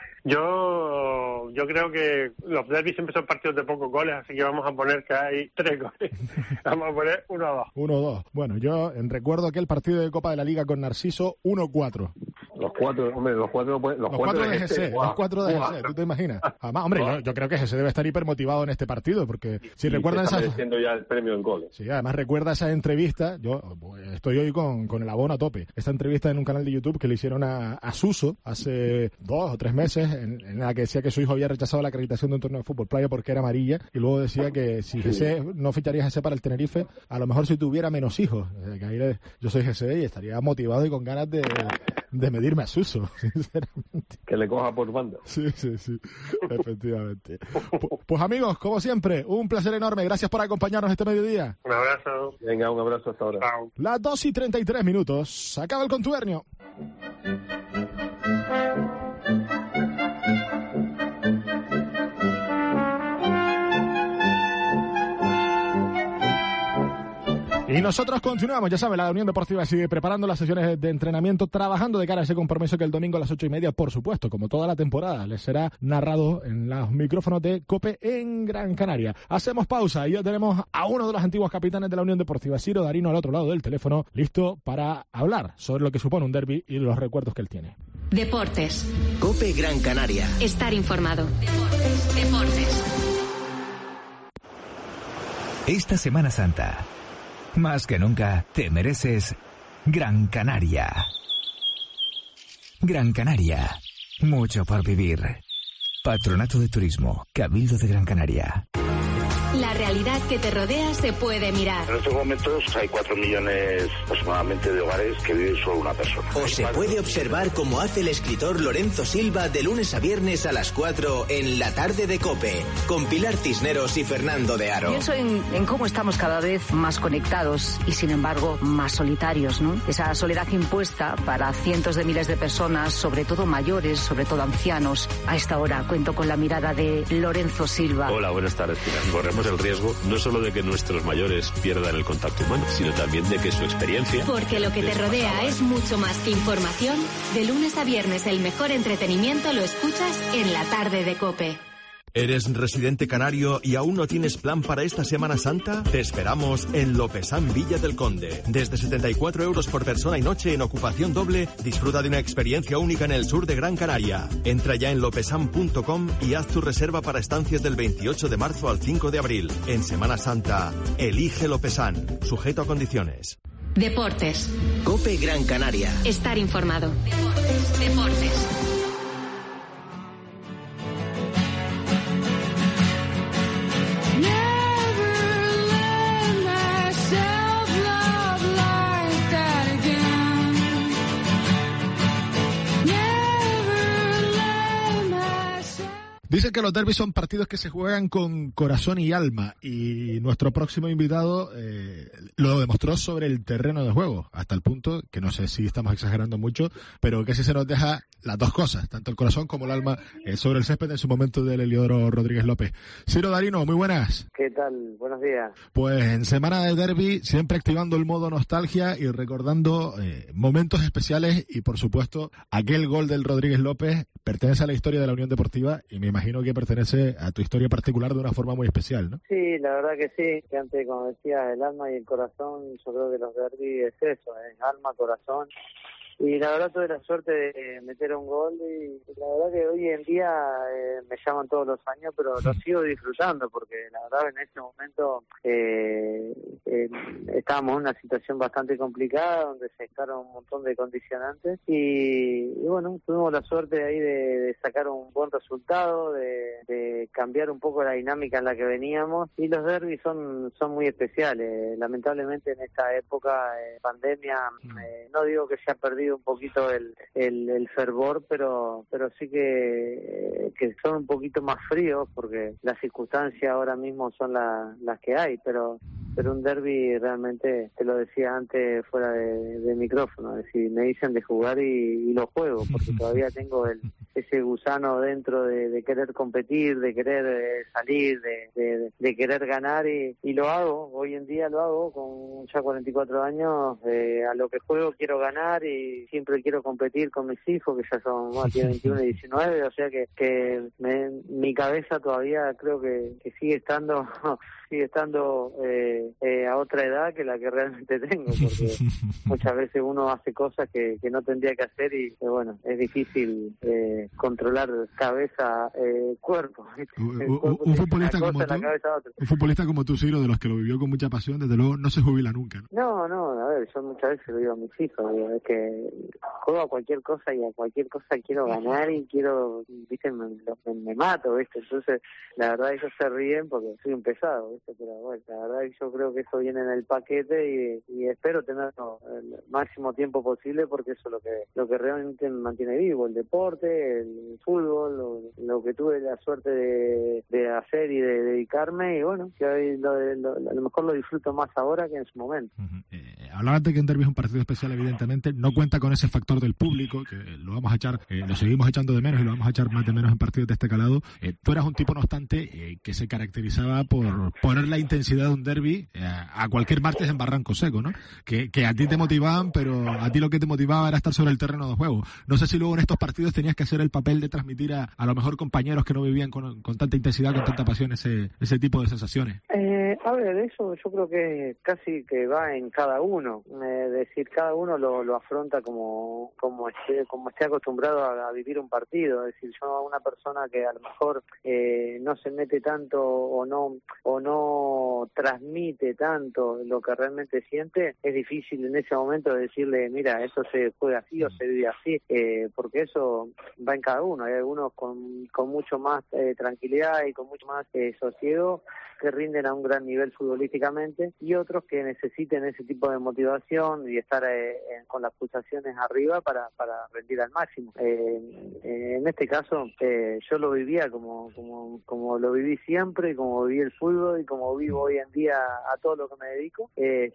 Yo creo que los derbis siempre son partidos de pocos goles, así que vamos a poner que hay 3 goles. Vamos a poner 1-2. 1-2. Bueno, yo recuerdo aquel partido de Copa de la Liga con Narciso, 1-4. Los 4 de GC. Los 4 de GC, ¿tú te imaginas? Además, hombre, yo creo que GC debe estar hiper motivado en este partido, porque si recuerdan esas... Está mereciendo ya el premio en goles. Sí, además recuerda esa entrevista, yo estoy hoy con el abono a tope, esta entrevista en un canal de YouTube que le hicieron a Suso hace 2 o 3 meses, en la que decía que su hijo había rechazado la acreditación de un torneo de fútbol playa porque era amarilla, y luego decía que si GC no ficharía GC para el Tenerife, a lo mejor si tuviera menos hijos, que ahí yo soy GC y estaría motivado y con ganas de medirme a Suso, sinceramente. Que le coja por banda. Sí, efectivamente. Pues amigos, como siempre, un placer enorme, gracias por acompañarnos este mediodía. Un abrazo. Venga, un abrazo hasta ahora. Chao. Las 2:33, acaba el contubernio. Y nosotros continuamos, ya saben, la Unión Deportiva sigue preparando las sesiones de entrenamiento, trabajando de cara a ese compromiso que el domingo a las 8:30, por supuesto, como toda la temporada, les será narrado en los micrófonos de COPE en Gran Canaria. Hacemos pausa y ya tenemos a uno de los antiguos capitanes de la Unión Deportiva, Ciro Darino, al otro lado del teléfono, listo para hablar sobre lo que supone un derbi y los recuerdos que él tiene. Deportes. COPE Gran Canaria. Estar informado. Deportes. Esta Semana Santa, más que nunca, te mereces Gran Canaria. Gran Canaria, mucho por vivir. Patronato de Turismo, Cabildo de Gran Canaria. La realidad que te rodea se puede mirar. En estos momentos hay 4 millones aproximadamente de hogares que viven solo una persona. O se puede observar como hace el escritor Lorenzo Silva de lunes a viernes a las 4 en La Tarde de COPE, con Pilar Cisneros y Fernando de Aro. Pienso en cómo estamos cada vez más conectados y sin embargo más solitarios, ¿no? Esa soledad impuesta para cientos de miles de personas, sobre todo mayores, sobre todo ancianos. A esta hora cuento con la mirada de Lorenzo Silva. Hola, buenas tardes, Pilar. Corremos el riesgo no solo de que nuestros mayores pierdan el contacto humano, sino también de que su experiencia... Porque lo que te rodea es mucho más que información. De lunes a viernes el mejor entretenimiento lo escuchas en La Tarde de COPE. ¿Eres residente canario y aún no tienes plan para esta Semana Santa? Te esperamos en Lopesán Villa del Conde. Desde 74 euros por persona y noche en ocupación doble, disfruta de una experiencia única en el sur de Gran Canaria. Entra ya en lopesan.com y haz tu reserva para estancias del 28 de marzo al 5 de abril. En Semana Santa, elige Lopesán. Sujeto a condiciones. Deportes. COPE Gran Canaria. Estar informado. Deportes. Dicen que los derbis son partidos que se juegan con corazón y alma, y nuestro próximo invitado lo demostró sobre el terreno de juego, hasta el punto que no sé si estamos exagerando mucho, pero que sí se nos deja las dos cosas, tanto el corazón como el alma, sobre el césped en su momento del Heliodoro Rodríguez López. Ciro Darino, muy buenas. ¿Qué tal? Buenos días. Pues en semana de derbi, siempre activando el modo nostalgia y recordando momentos especiales, y por supuesto aquel gol del Rodríguez López pertenece a la historia de la Unión Deportiva y me imagino que pertenece a tu historia particular de una forma muy especial, ¿no? Sí, la verdad que sí, que antes, como decía, el alma y el corazón, yo creo que los derbi es eso, alma, corazón. Y la verdad tuve la suerte de meter un gol y la verdad que hoy en día me llaman todos los años, pero lo sigo disfrutando porque la verdad en este momento estábamos en una situación bastante complicada donde se escaron un montón de condicionantes y bueno, tuvimos la suerte ahí de sacar un buen resultado, de cambiar un poco la dinámica en la que veníamos, y los derbis son muy especiales. Lamentablemente en esta época pandemia, no digo que se ha perdido un poquito el fervor, pero sí que son un poquito más fríos porque las circunstancias ahora mismo son las que hay, pero un derbi realmente, te lo decía antes fuera de micrófono, es decir, me dicen de jugar y lo juego porque todavía tengo ese gusano dentro de querer competir, de querer salir, de querer ganar y lo hago, hoy en día lo hago con ya 44 años, a lo que juego quiero ganar y siempre quiero competir con mis hijos que ya son, tienen 21 y 19, o sea que mi cabeza todavía creo que sigue estando a otra edad que la que realmente tengo, porque muchas veces uno hace cosas que no tendría que hacer y bueno, es difícil controlar cabeza, cuerpo. Un futbolista como tú, Ciro, de los que lo vivió con mucha pasión, desde luego no se jubila nunca, ¿no? No, a ver, yo muchas veces lo digo a mis hijos, es que juego a cualquier cosa y a cualquier cosa quiero ganar y quiero, viste, me mato, viste, entonces la verdad ellos se ríen porque soy un pesado, viste, pero bueno, la verdad yo creo que eso viene en el paquete y espero tenerlo el máximo tiempo posible porque eso es lo que realmente me mantiene vivo, el deporte, el fútbol, lo que tuve la suerte de hacer y de dedicarme, y bueno, que hoy a lo mejor lo disfruto más ahora que en su momento. Hablabas de que un derbi es un partido especial, evidentemente, no cuenta con ese factor del público, que lo vamos a echar, lo seguimos echando de menos y lo vamos a echar más de menos en partidos de este calado. Tú eras un tipo, no obstante, que se caracterizaba por poner la intensidad de un derbi a cualquier martes en Barranco Seco, ¿no? Que a ti te motivaban, pero a ti lo que te motivaba era estar sobre el terreno de juego. No sé si luego en estos partidos tenías que hacer el papel de transmitir a lo mejor compañeros que no vivían con tanta intensidad, con tanta pasión ese tipo de sensaciones. A ver, eso yo creo que casi que va en cada uno, es decir, cada uno lo afronta como esté acostumbrado a vivir un partido, es decir, yo a una persona que a lo mejor no se mete tanto o no transmite tanto lo que realmente siente, es difícil en ese momento decirle, mira, esto se juega así o se vive así, porque eso va en cada uno. Hay algunos con mucho más tranquilidad y con mucho más sosiego que rinden a un gran nivel futbolísticamente, y otros que necesiten ese tipo de motivación y estar con las pulsaciones arriba para rendir al máximo. En este caso yo lo vivía como lo viví siempre, y como viví el fútbol y como vivo hoy en día a todo lo que me dedico,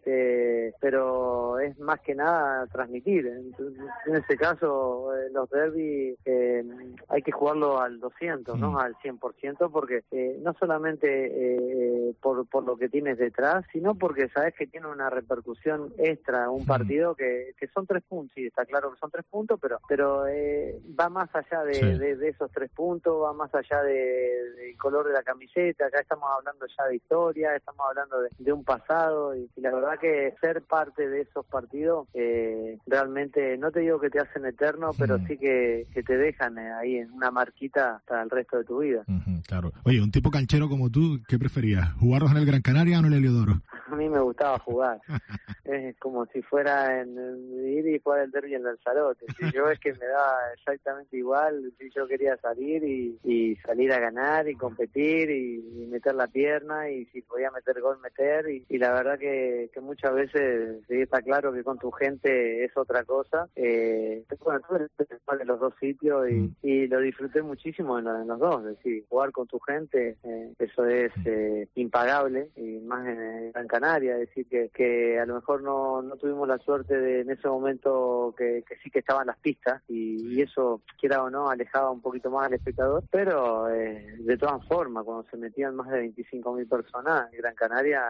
pero es más que nada transmitir. En ese caso los derbis hay que jugarlo al 200, no al 100%, porque no solamente por lo que tienes detrás, sino porque sabes que tiene una repercusión extra un partido que son 3 puntos, sí, está claro que son 3 puntos, pero va más allá de esos 3 puntos, va más allá del color de la camiseta. Acá estamos hablando ya de historia, estamos hablando de un pasado, y la verdad que ser parte de esos partidos realmente, no te digo que te hacen eterno, pero sí que te dejan ahí en una marquita para el resto de tu vida. Claro. Oye, un tipo canchero como tú, ¿qué preferías? ¿Jugarlos en el Gran Canaria o en el Heliodoro? mí me gustaba jugar. Es como si fuera ir y jugar el derbi en Lanzarote. Si yo es que me da exactamente igual, si yo quería salir y salir a ganar y competir y meter la pierna, y si podía meter gol, meter, y la verdad que muchas veces sí está claro que con tu gente es otra cosa. Bueno, tuve de los dos sitios y lo disfruté muchísimo en los dos. Es decir, jugar con tu gente, eso es impagable, y más en Gran Canaria. Es decir, que a lo mejor no tuvimos la suerte de en ese momento que sí que estaban las pistas, y eso, quiera o no, alejaba un poquito más al espectador, pero de todas formas, cuando se metían más de 25.000 personas, Gran Canaria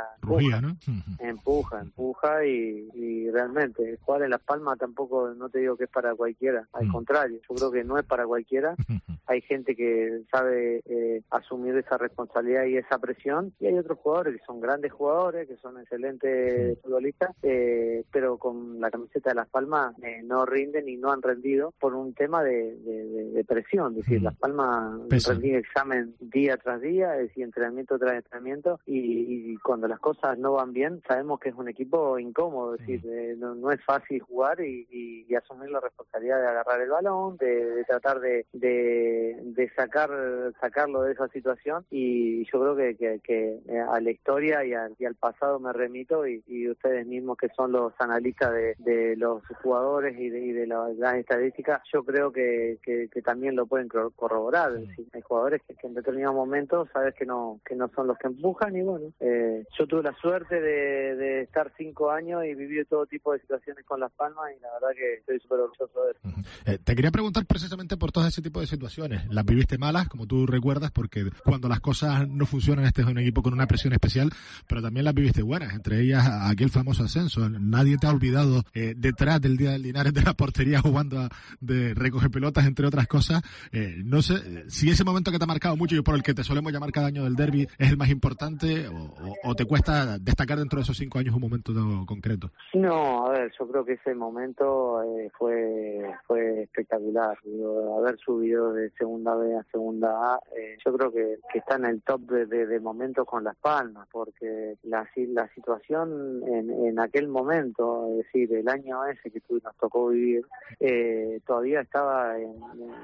empuja y realmente jugar en Las Palmas tampoco, no te digo que es para cualquiera, al contrario, yo creo que no es para cualquiera. Hay gente que sabe asumir esa responsabilidad y esa presión, y hay otros jugadores que son grandes jugadores, que son excelentes futbolistas, pero con la camiseta de Las Palmas no rinden y no han rendido por un tema de presión. Es decir, Las Palmas rendía examen día tras día, es decir, entrenamiento tras entrenamiento, y cuando las cosas no van bien, sabemos que es un equipo incómodo. Es decir, no es fácil jugar y asumir la responsabilidad de agarrar el balón, de tratar de sacarlo de esa situación. Y yo creo que a la historia y al pasado me remito, y ustedes mismos, que son los analistas de los jugadores y de las estadísticas, yo creo que también lo pueden corroborar. Es decir, hay jugadores que en determinados momentos sabes que no son los que empujan, y bueno, yo tuve la suerte de estar 5 años y vivir todo tipo de situaciones con Las Palmas, y la verdad que estoy súper orgulloso de eso. Te quería preguntar precisamente por todo ese tipo de situaciones. Las viviste malas, como tú recuerdas, porque cuando las cosas no funcionan, este es un equipo con una presión especial, pero también las viviste buenas, entre ellas aquel famoso ascenso. Nadie te ha olvidado detrás del Día del Linares de la portería jugando de recoge pelotas, entre otras cosas. No sé si ese momento que te ha marcado mucho y por el que te solemos llamar cada año del derbi es el más importante, o te cuesta destacar dentro de esos 5 años un momento concreto. No, a ver, yo creo que ese momento fue espectacular. Digo, haber subido de segunda B a segunda A, yo creo que está en el top de momentos con Las Palmas, porque la situación en aquel momento, es decir, el año ese que nos tocó vivir, todavía estaba en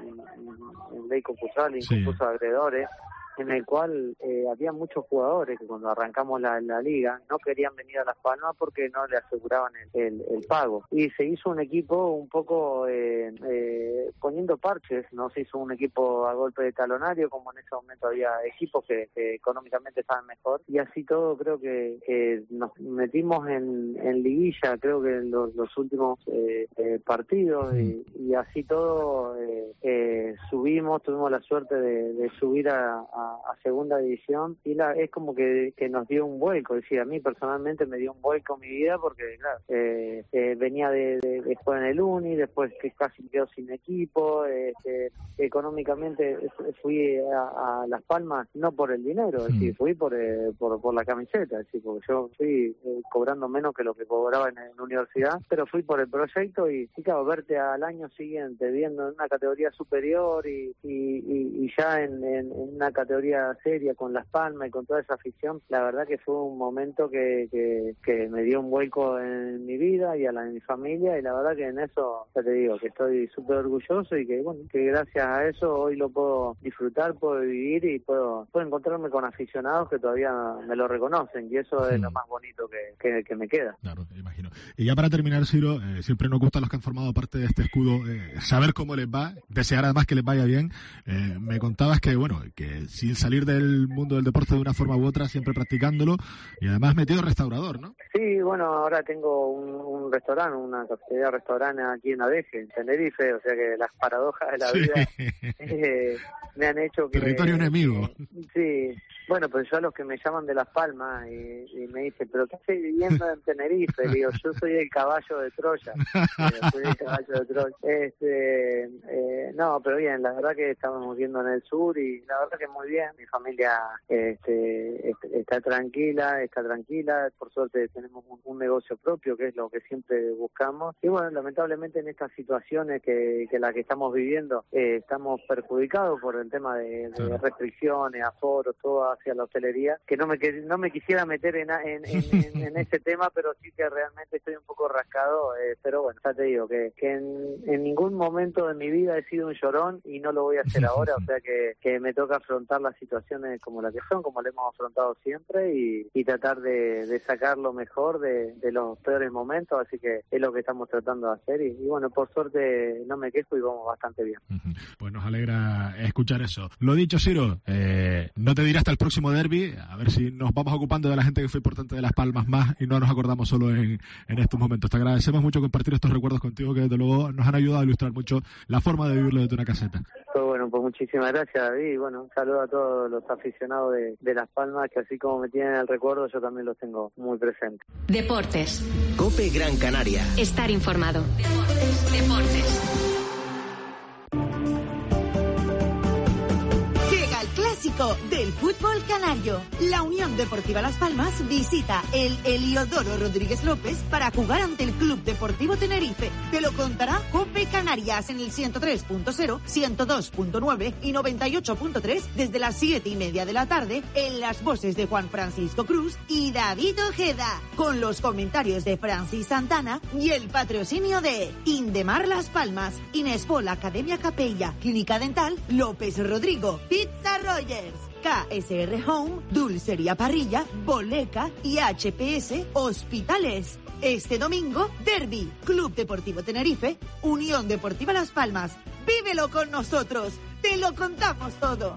ley concursal, en concurso de acreedores, en el cual había muchos jugadores que cuando arrancamos la liga no querían venir a Las Palmas porque no le aseguraban el pago, y se hizo un equipo un poco poniendo parches. No se hizo un equipo a golpe de talonario, como en ese momento había equipos que económicamente estaban mejor, y así todo creo que nos metimos en liguilla, creo que en los últimos partidos, y así todo subimos, tuvimos la suerte de subir a segunda división, y es como que nos dio un vuelco. Es decir, a mí personalmente me dio un vuelco en mi vida, porque claro, venía de jugar en el Uni, después que casi me quedo sin equipo, económicamente fui a Las Palmas no por el dinero, es decir, fui por la camiseta, es decir, porque yo fui cobrando menos que lo que cobraba en la universidad, pero fui por el proyecto, y claro, verte al año siguiente viendo en una categoría superior y ya en una categoría seria con Las Palmas y con toda esa afición, la verdad que fue un momento que me dio un vuelco en mi vida y a la de mi familia, y la verdad que en eso ya te digo que estoy súper orgulloso, y que bueno, que gracias a eso hoy lo puedo disfrutar, puedo vivir, y puedo encontrarme con aficionados que todavía me lo reconocen, y eso es lo más bonito que me queda. Claro, imagino. Y ya para terminar, Ciro, siempre nos gusta a los que han formado parte de este escudo saber cómo les va, desear además que les vaya bien. Me contabas que bueno, que sin salir del mundo del deporte de una forma u otra, siempre practicándolo, y además metido restaurador, ¿no? Sí, bueno, ahora tengo un restaurante, una cafetería restaurante aquí en Adeje, en Tenerife, o sea que las paradojas de la vida me han hecho que... Territorio enemigo. Sí, bueno, pues yo a los que me llaman de Las Palmas y me dicen, ¿pero qué estoy viviendo en Tenerife? Le digo, yo soy el caballo de Troya. Soy el caballo de Troya. No, pero bien, la verdad que estamos viviendo en el sur, y la verdad que muy bien. Mi familia está tranquila, por suerte tenemos un negocio propio, que es lo que siempre buscamos, y bueno, lamentablemente en estas situaciones que la que estamos viviendo, estamos perjudicados por el tema de restricciones, aforos, todo hacia la hostelería, que no me quisiera meter en ese tema, pero sí que realmente estoy un poco rascado, pero bueno, ya te digo que en ningún momento de mi vida he sido un llorón y no lo voy a hacer ahora, o sea que me toca afrontar las situaciones como las que son, como las hemos afrontado siempre y tratar de sacar lo mejor de los peores momentos, así que es lo que estamos tratando de hacer y bueno, por suerte no me quejo y vamos bastante bien. Pues nos alegra escuchar eso. Lo dicho, Ciro, no te diré hasta el próximo derbi, a ver si nos vamos ocupando de la gente que fue importante de Las Palmas más y no nos acordamos solo en estos momentos. Te agradecemos mucho compartir estos recuerdos contigo, que desde luego nos han ayudado a ilustrar mucho la forma de vivirlo desde una caseta. Pues bueno, pues muchísimas gracias, David, y bueno, un saludo a todos los aficionados de Las Palmas, que así como me tienen el recuerdo, yo también los tengo muy presentes. Deportes. COPE Gran Canaria. Estar informado. Deportes. Llega el clásico del fútbol canario. La Unión Deportiva Las Palmas visita el Heliodoro Rodríguez López para jugar ante el Club Deportivo Tenerife. Te lo contará COPE Canarias en el 103.0, 102.9 y 98.3 desde las 7:30 de la tarde en las voces de Juan Francisco Cruz y David Ojeda, con los comentarios de Francis Santana y el patrocinio de Indemar Las Palmas, Inespol Academia Capella, Clínica Dental López Rodrigo, Pizza Rogers, KSR Home, Dulcería Parrilla, Boleca y HPS Hospitales. Este domingo, Derby, Club Deportivo Tenerife, Unión Deportiva Las Palmas. Vívelo con nosotros, te lo contamos todo.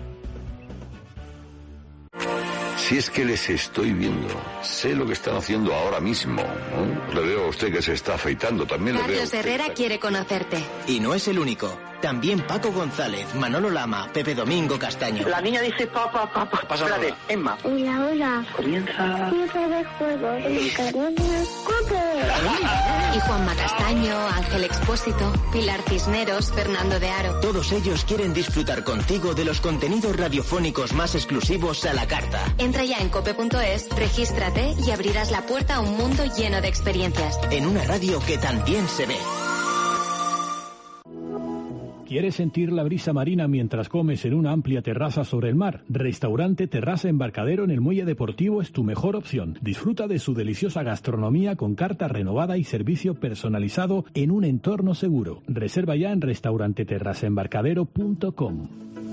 Si es que les estoy viendo, sé lo que están haciendo ahora mismo, ¿no? Le veo a usted que se está afeitando, también le veo. Carlos Herrera quiere conocerte. Y no es el único. También Paco González, Manolo Lama, Pepe Domingo Castaño. La niña dice papá. Espérate, Emma. Hola. Comienza. Tiempo de juego en Canarias. Y Juanma Castaño, Ángel Expósito, Pilar Cisneros, Fernando de Aro. Todos ellos quieren disfrutar contigo de los contenidos radiofónicos más exclusivos a la carta. Entra ya en cope.es, regístrate y abrirás la puerta a un mundo lleno de experiencias. En una radio que también se ve. ¿Quieres sentir la brisa marina mientras comes en una amplia terraza sobre el mar? Restaurante Terraza Embarcadero en el Muelle Deportivo es tu mejor opción. Disfruta de su deliciosa gastronomía con carta renovada y servicio personalizado en un entorno seguro. Reserva ya en restauranteterrazaembarcadero.com.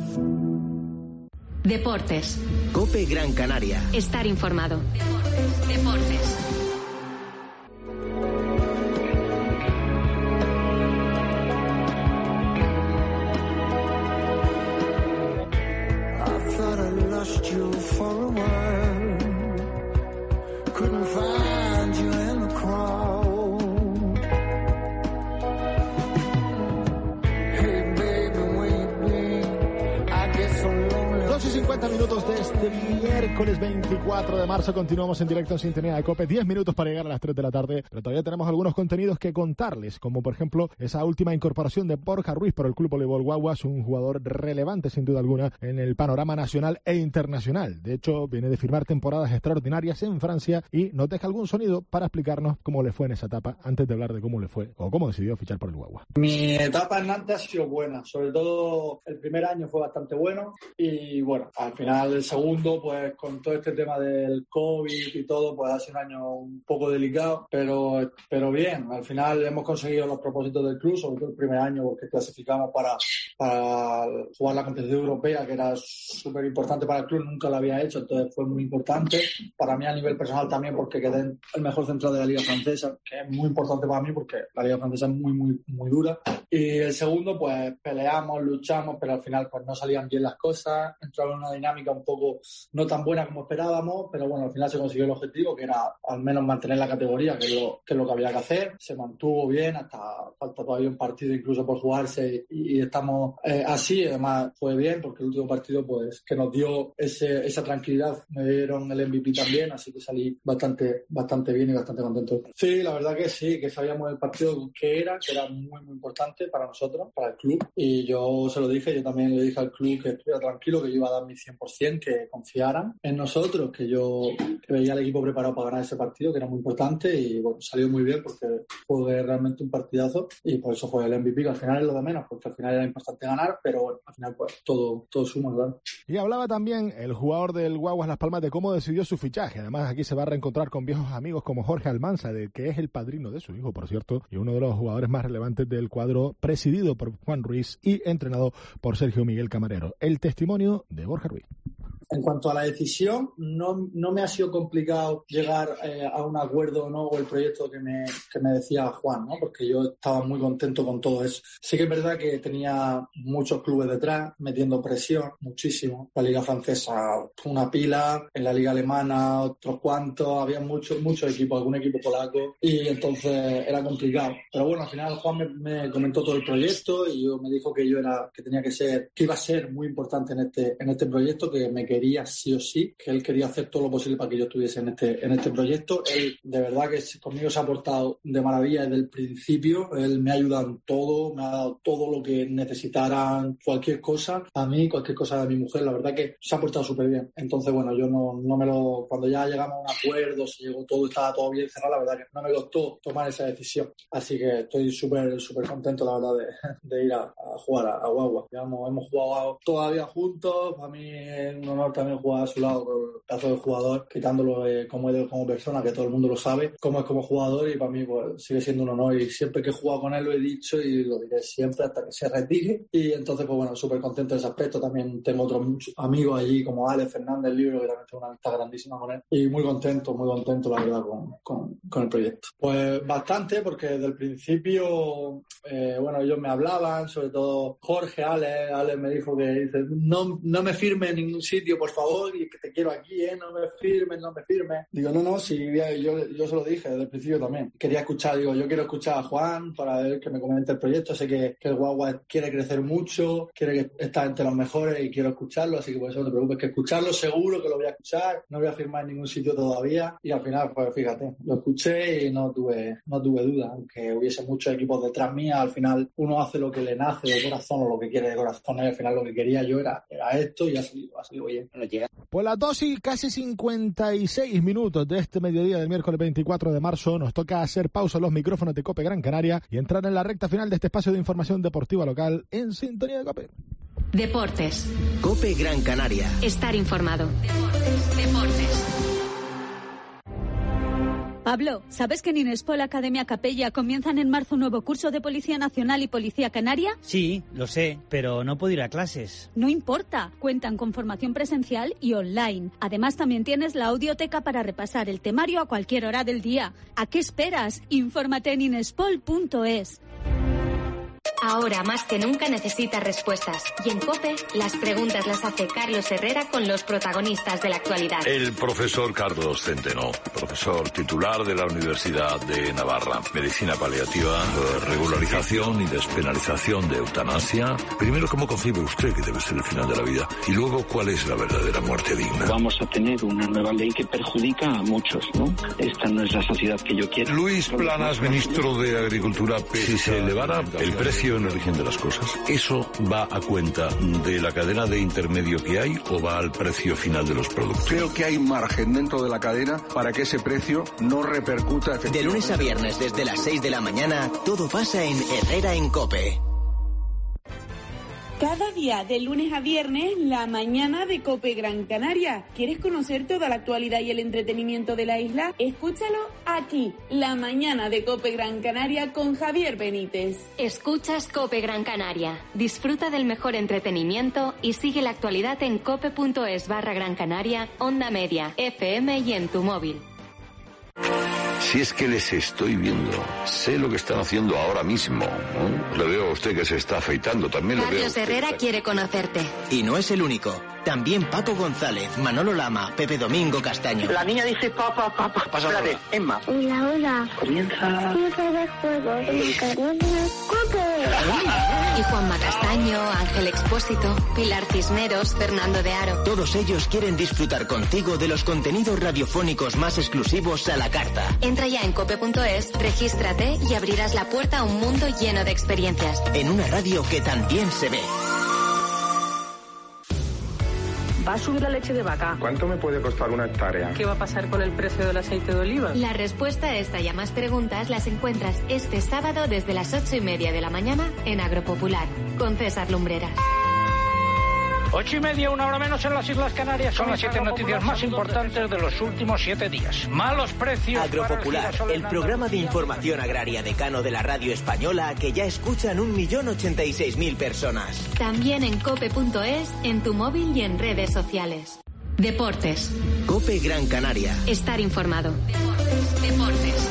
Deportes. COPE Gran Canaria. Estar informado. Deportes. You for a while, couldn't find you in the crowd. Hey baby, where you been? I get so lonely. 2:50 de este miércoles 24 de marzo. Continuamos en directo en sintonía de COPE. 10 minutos para llegar a las 3 de la tarde, pero todavía tenemos algunos contenidos que contarles, como por ejemplo esa última incorporación de Borja Ruiz por el Club Voleibol Guaguas, un jugador relevante sin duda alguna en el panorama nacional e internacional. De hecho, viene de firmar temporadas extraordinarias en Francia y nos deja algún sonido para explicarnos cómo le fue en esa etapa, antes de hablar de cómo le fue o cómo decidió fichar por el Guagua. Mi etapa en Nantes ha sido buena, sobre todo el primer año fue bastante bueno y bueno, al final el segundo, pues con todo este tema del COVID y todo, pues ha sido un año un poco delicado, pero bien, al final hemos conseguido los propósitos del club, sobre todo el primer año porque clasificamos para jugar la competición europea, que era súper importante para el club, nunca lo había hecho, entonces fue muy importante para mí a nivel personal también, porque quedé el mejor central de la Liga Francesa, que es muy importante para mí porque la Liga Francesa es muy dura. Y el segundo, pues peleamos, luchamos, pero al final pues no salían bien las cosas, entraba en una dinámica un poco no tan buena como esperábamos, pero bueno, al final se consiguió el objetivo, que era al menos mantener la categoría, que es lo que había que hacer. Se mantuvo bien, hasta falta todavía un partido incluso por jugarse y estamos así. Además fue bien porque el último partido pues que nos dio esa tranquilidad, me dieron el MVP también, así que salí bastante bien y bastante contento. Sí, la verdad que sí, que sabíamos el partido que era muy importante para nosotros, para el club, y yo se lo dije, yo también le dije al club que estuviera tranquilo, que yo iba a dar dar mi 100%, que confiaran en nosotros, que veía al equipo preparado para ganar ese partido, que era muy importante, y bueno, salió muy bien porque fue realmente un partidazo y por eso fue el MVP, que al final es lo de menos, porque al final era importante ganar, pero bueno, al final pues todo suma, claro. Y hablaba también el jugador del Guaguas Las Palmas de cómo decidió su fichaje. Además, aquí se va a reencontrar con viejos amigos como Jorge Almanza, que es el padrino de su hijo, por cierto, y uno de los jugadores más relevantes del cuadro, presidido por Juan Ruiz y entrenado por Sergio Miguel Camarero. El testimonio de Borja Ruiz. En cuanto a la decisión, no me ha sido complicado llegar a un acuerdo, ¿no? O el proyecto que me decía Juan, ¿no? Porque yo estaba muy contento con todo eso. Sí que es verdad que tenía muchos clubes detrás, metiendo presión, muchísimo. La Liga Francesa, una pila, en la Liga Alemana, otros cuantos, había muchos equipos, algún equipo polaco, y entonces era complicado. Pero bueno, al final Juan me comentó todo el proyecto y me dijo que que iba a ser muy importante en este proyecto, que me quería sí o sí, que él quería hacer todo lo posible para que yo estuviese en este proyecto. Él de verdad que conmigo se ha portado de maravilla desde el principio. Él me ha ayudado en todo, me ha dado todo lo que necesitaran, cualquier cosa, a mí, cualquier cosa de mi mujer, la verdad que se ha portado súper bien. Entonces bueno, yo cuando ya llegamos a un acuerdo, se llegó todo, estaba todo bien cerrado, la verdad que no me costó tomar esa decisión. Así que estoy súper contento, la verdad, de ir a jugar a Guagua. Hemos jugado todavía juntos, para mí es un honor también jugar a su lado, con el pedazo de jugador, quitándolo como él como persona, que todo el mundo lo sabe, cómo es como jugador, y para mí pues sigue siendo un honor, y siempre que he jugado con él lo he dicho y lo diré siempre hasta que se retire. Y entonces pues bueno, súper contento de ese aspecto. También tengo otros muchos amigos allí como Alex Fernández, el libro, que también tengo una amistad grandísima con él, y muy contento la verdad con el proyecto. Pues bastante, porque desde el principio ellos me hablaban, sobre todo Jorge, Alex me dijo que dice, no me firme en ningún sitio, por favor, y que te quiero aquí, no me firmes. Digo, no, sí, yo se lo dije desde el principio también. Quería escuchar, yo quiero escuchar a Juan para ver que me comente el proyecto. Sé que el Guagua quiere crecer mucho, quiere estar entre los mejores y quiero escucharlo, así que por eso no te preocupes, que escucharlo seguro que lo voy a escuchar. No voy a firmar en ningún sitio todavía, y al final, pues fíjate, lo escuché y no tuve duda, aunque hubiese muchos equipos detrás mía. Al final uno hace lo que le nace de corazón o lo que quiere de corazón, y al final lo que quería yo era esto, y ha salido bien. Pues las 2 y casi 56 minutos de este mediodía del miércoles 24 de marzo nos toca hacer pausa en los micrófonos de COPE Gran Canaria y entrar en la recta final de este espacio de información deportiva local en sintonía de COPE. Deportes. COPE Gran Canaria. Estar informado. Deportes. Pablo, ¿sabes que en Inespol Academia Capella comienzan en marzo un nuevo curso de Policía Nacional y Policía Canaria? Sí, lo sé, pero no puedo ir a clases. No importa, cuentan con formación presencial y online. Además, también tienes la audioteca para repasar el temario a cualquier hora del día. ¿A qué esperas? Infórmate en inespol.es. Ahora más que nunca necesitas respuestas. Y en COPE, las preguntas las hace Carlos Herrera con los protagonistas de la actualidad. El profesor Carlos Centeno, profesor titular de la Universidad de Navarra. Medicina paliativa, regularización y despenalización de eutanasia. Primero, ¿cómo concibe usted que debe ser el final de la vida? Y luego, ¿cuál es la verdadera muerte digna? Vamos a tener una nueva ley que perjudica a muchos, ¿no? Esta no es la sociedad que yo quiero. Luis Planas, ministro de Agricultura, si se elevara el precio en origen de las cosas, ¿eso va a cuenta de la cadena de intermedio que hay o va al precio final de los productos? Creo que hay margen dentro de la cadena para que ese precio no repercuta efectivamente. De lunes a viernes desde las 6 de la mañana, todo pasa en Herrera en COPE. Cada día, de lunes a viernes, la mañana de COPE Gran Canaria. ¿Quieres conocer toda la actualidad y el entretenimiento de la isla? Escúchalo aquí, la mañana de COPE Gran Canaria con Javier Benítez. Escuchas COPE Gran Canaria. Disfruta del mejor entretenimiento y sigue la actualidad en cope.es/Gran Canaria, Onda Media, FM y en tu móvil. Si es que les estoy viendo, sé lo que están haciendo ahora mismo, ¿no? Le veo a usted que se está afeitando, también le veo. Carlos Herrera quiere conocerte. Y no es el único. También Paco González, Manolo Lama, Pepe Domingo Castaño. La niña dice papá. Espérate, Emma. Hola. Comienza. Y Juanma Castaño, Ángel Expósito, Pilar Cisneros, Fernando de Aro. Todos ellos quieren disfrutar contigo de los contenidos radiofónicos más exclusivos a la carta. Entra ya en cope.es, regístrate y abrirás la puerta a un mundo lleno de experiencias. En una radio que también se ve. ¿Va a subir la leche de vaca? ¿Cuánto me puede costar una hectárea? ¿Qué va a pasar con el precio del aceite de oliva? La respuesta a esta y a más preguntas las encuentras este sábado desde las 8:30 de la mañana en Agropopular, con César Lumbreras. 8:30, una hora menos en las Islas Canarias. Son las 7 noticias más importantes de los últimos 7 días. Malos precios. Agropopular, el programa de información agraria decano de la radio española que ya escuchan 1.086.000 personas. También en cope.es, en tu móvil y en redes sociales. Deportes. Cope Gran Canaria. Estar informado. Deportes.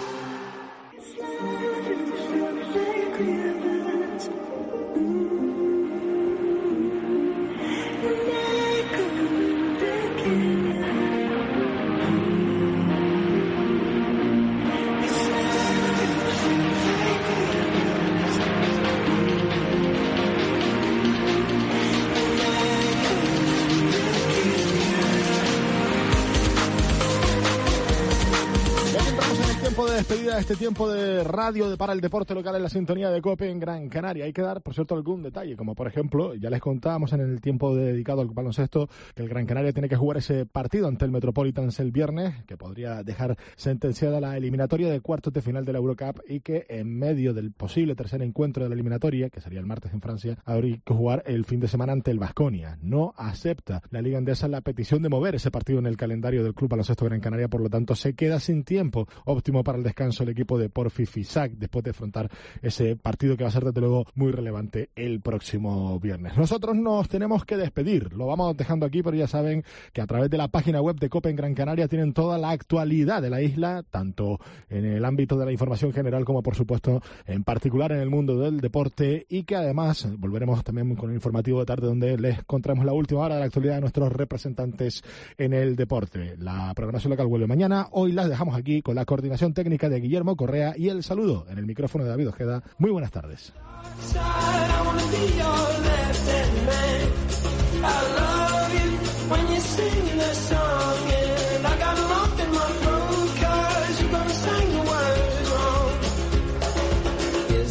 De despedida de este tiempo de radio para el deporte local en la sintonía de COPE en Gran Canaria. Hay que dar, por cierto, algún detalle, como por ejemplo, ya les contábamos en el tiempo dedicado al baloncesto que el Gran Canaria tiene que jugar ese partido ante el Metropolitans el viernes, que podría dejar sentenciada la eliminatoria de cuartos de final de la Eurocup, y que en medio del posible tercer encuentro de la eliminatoria, que sería el martes en Francia, habría que jugar el fin de semana ante el Baskonia. No acepta la Liga Endesa la petición de mover ese partido en el calendario del Club Baloncesto Gran Canaria, por lo tanto se queda sin tiempo óptimo para el descanso el equipo de Porfi Fisac después de afrontar ese partido que va a ser desde luego muy relevante el próximo viernes. Nosotros nos tenemos que despedir, lo vamos dejando aquí, pero ya saben que a través de la página web de COPE en Gran Canaria tienen toda la actualidad de la isla, tanto en el ámbito de la información general como por supuesto en particular en el mundo del deporte, y que además volveremos también con un informativo de tarde donde les contaremos la última hora de la actualidad de nuestros representantes en el deporte. La programación local vuelve mañana, hoy las dejamos aquí con la coordinación técnica de Guillermo Correa y el saludo en el micrófono de David Ojeda. Muy buenas tardes.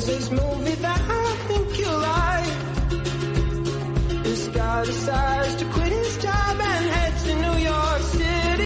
Decides to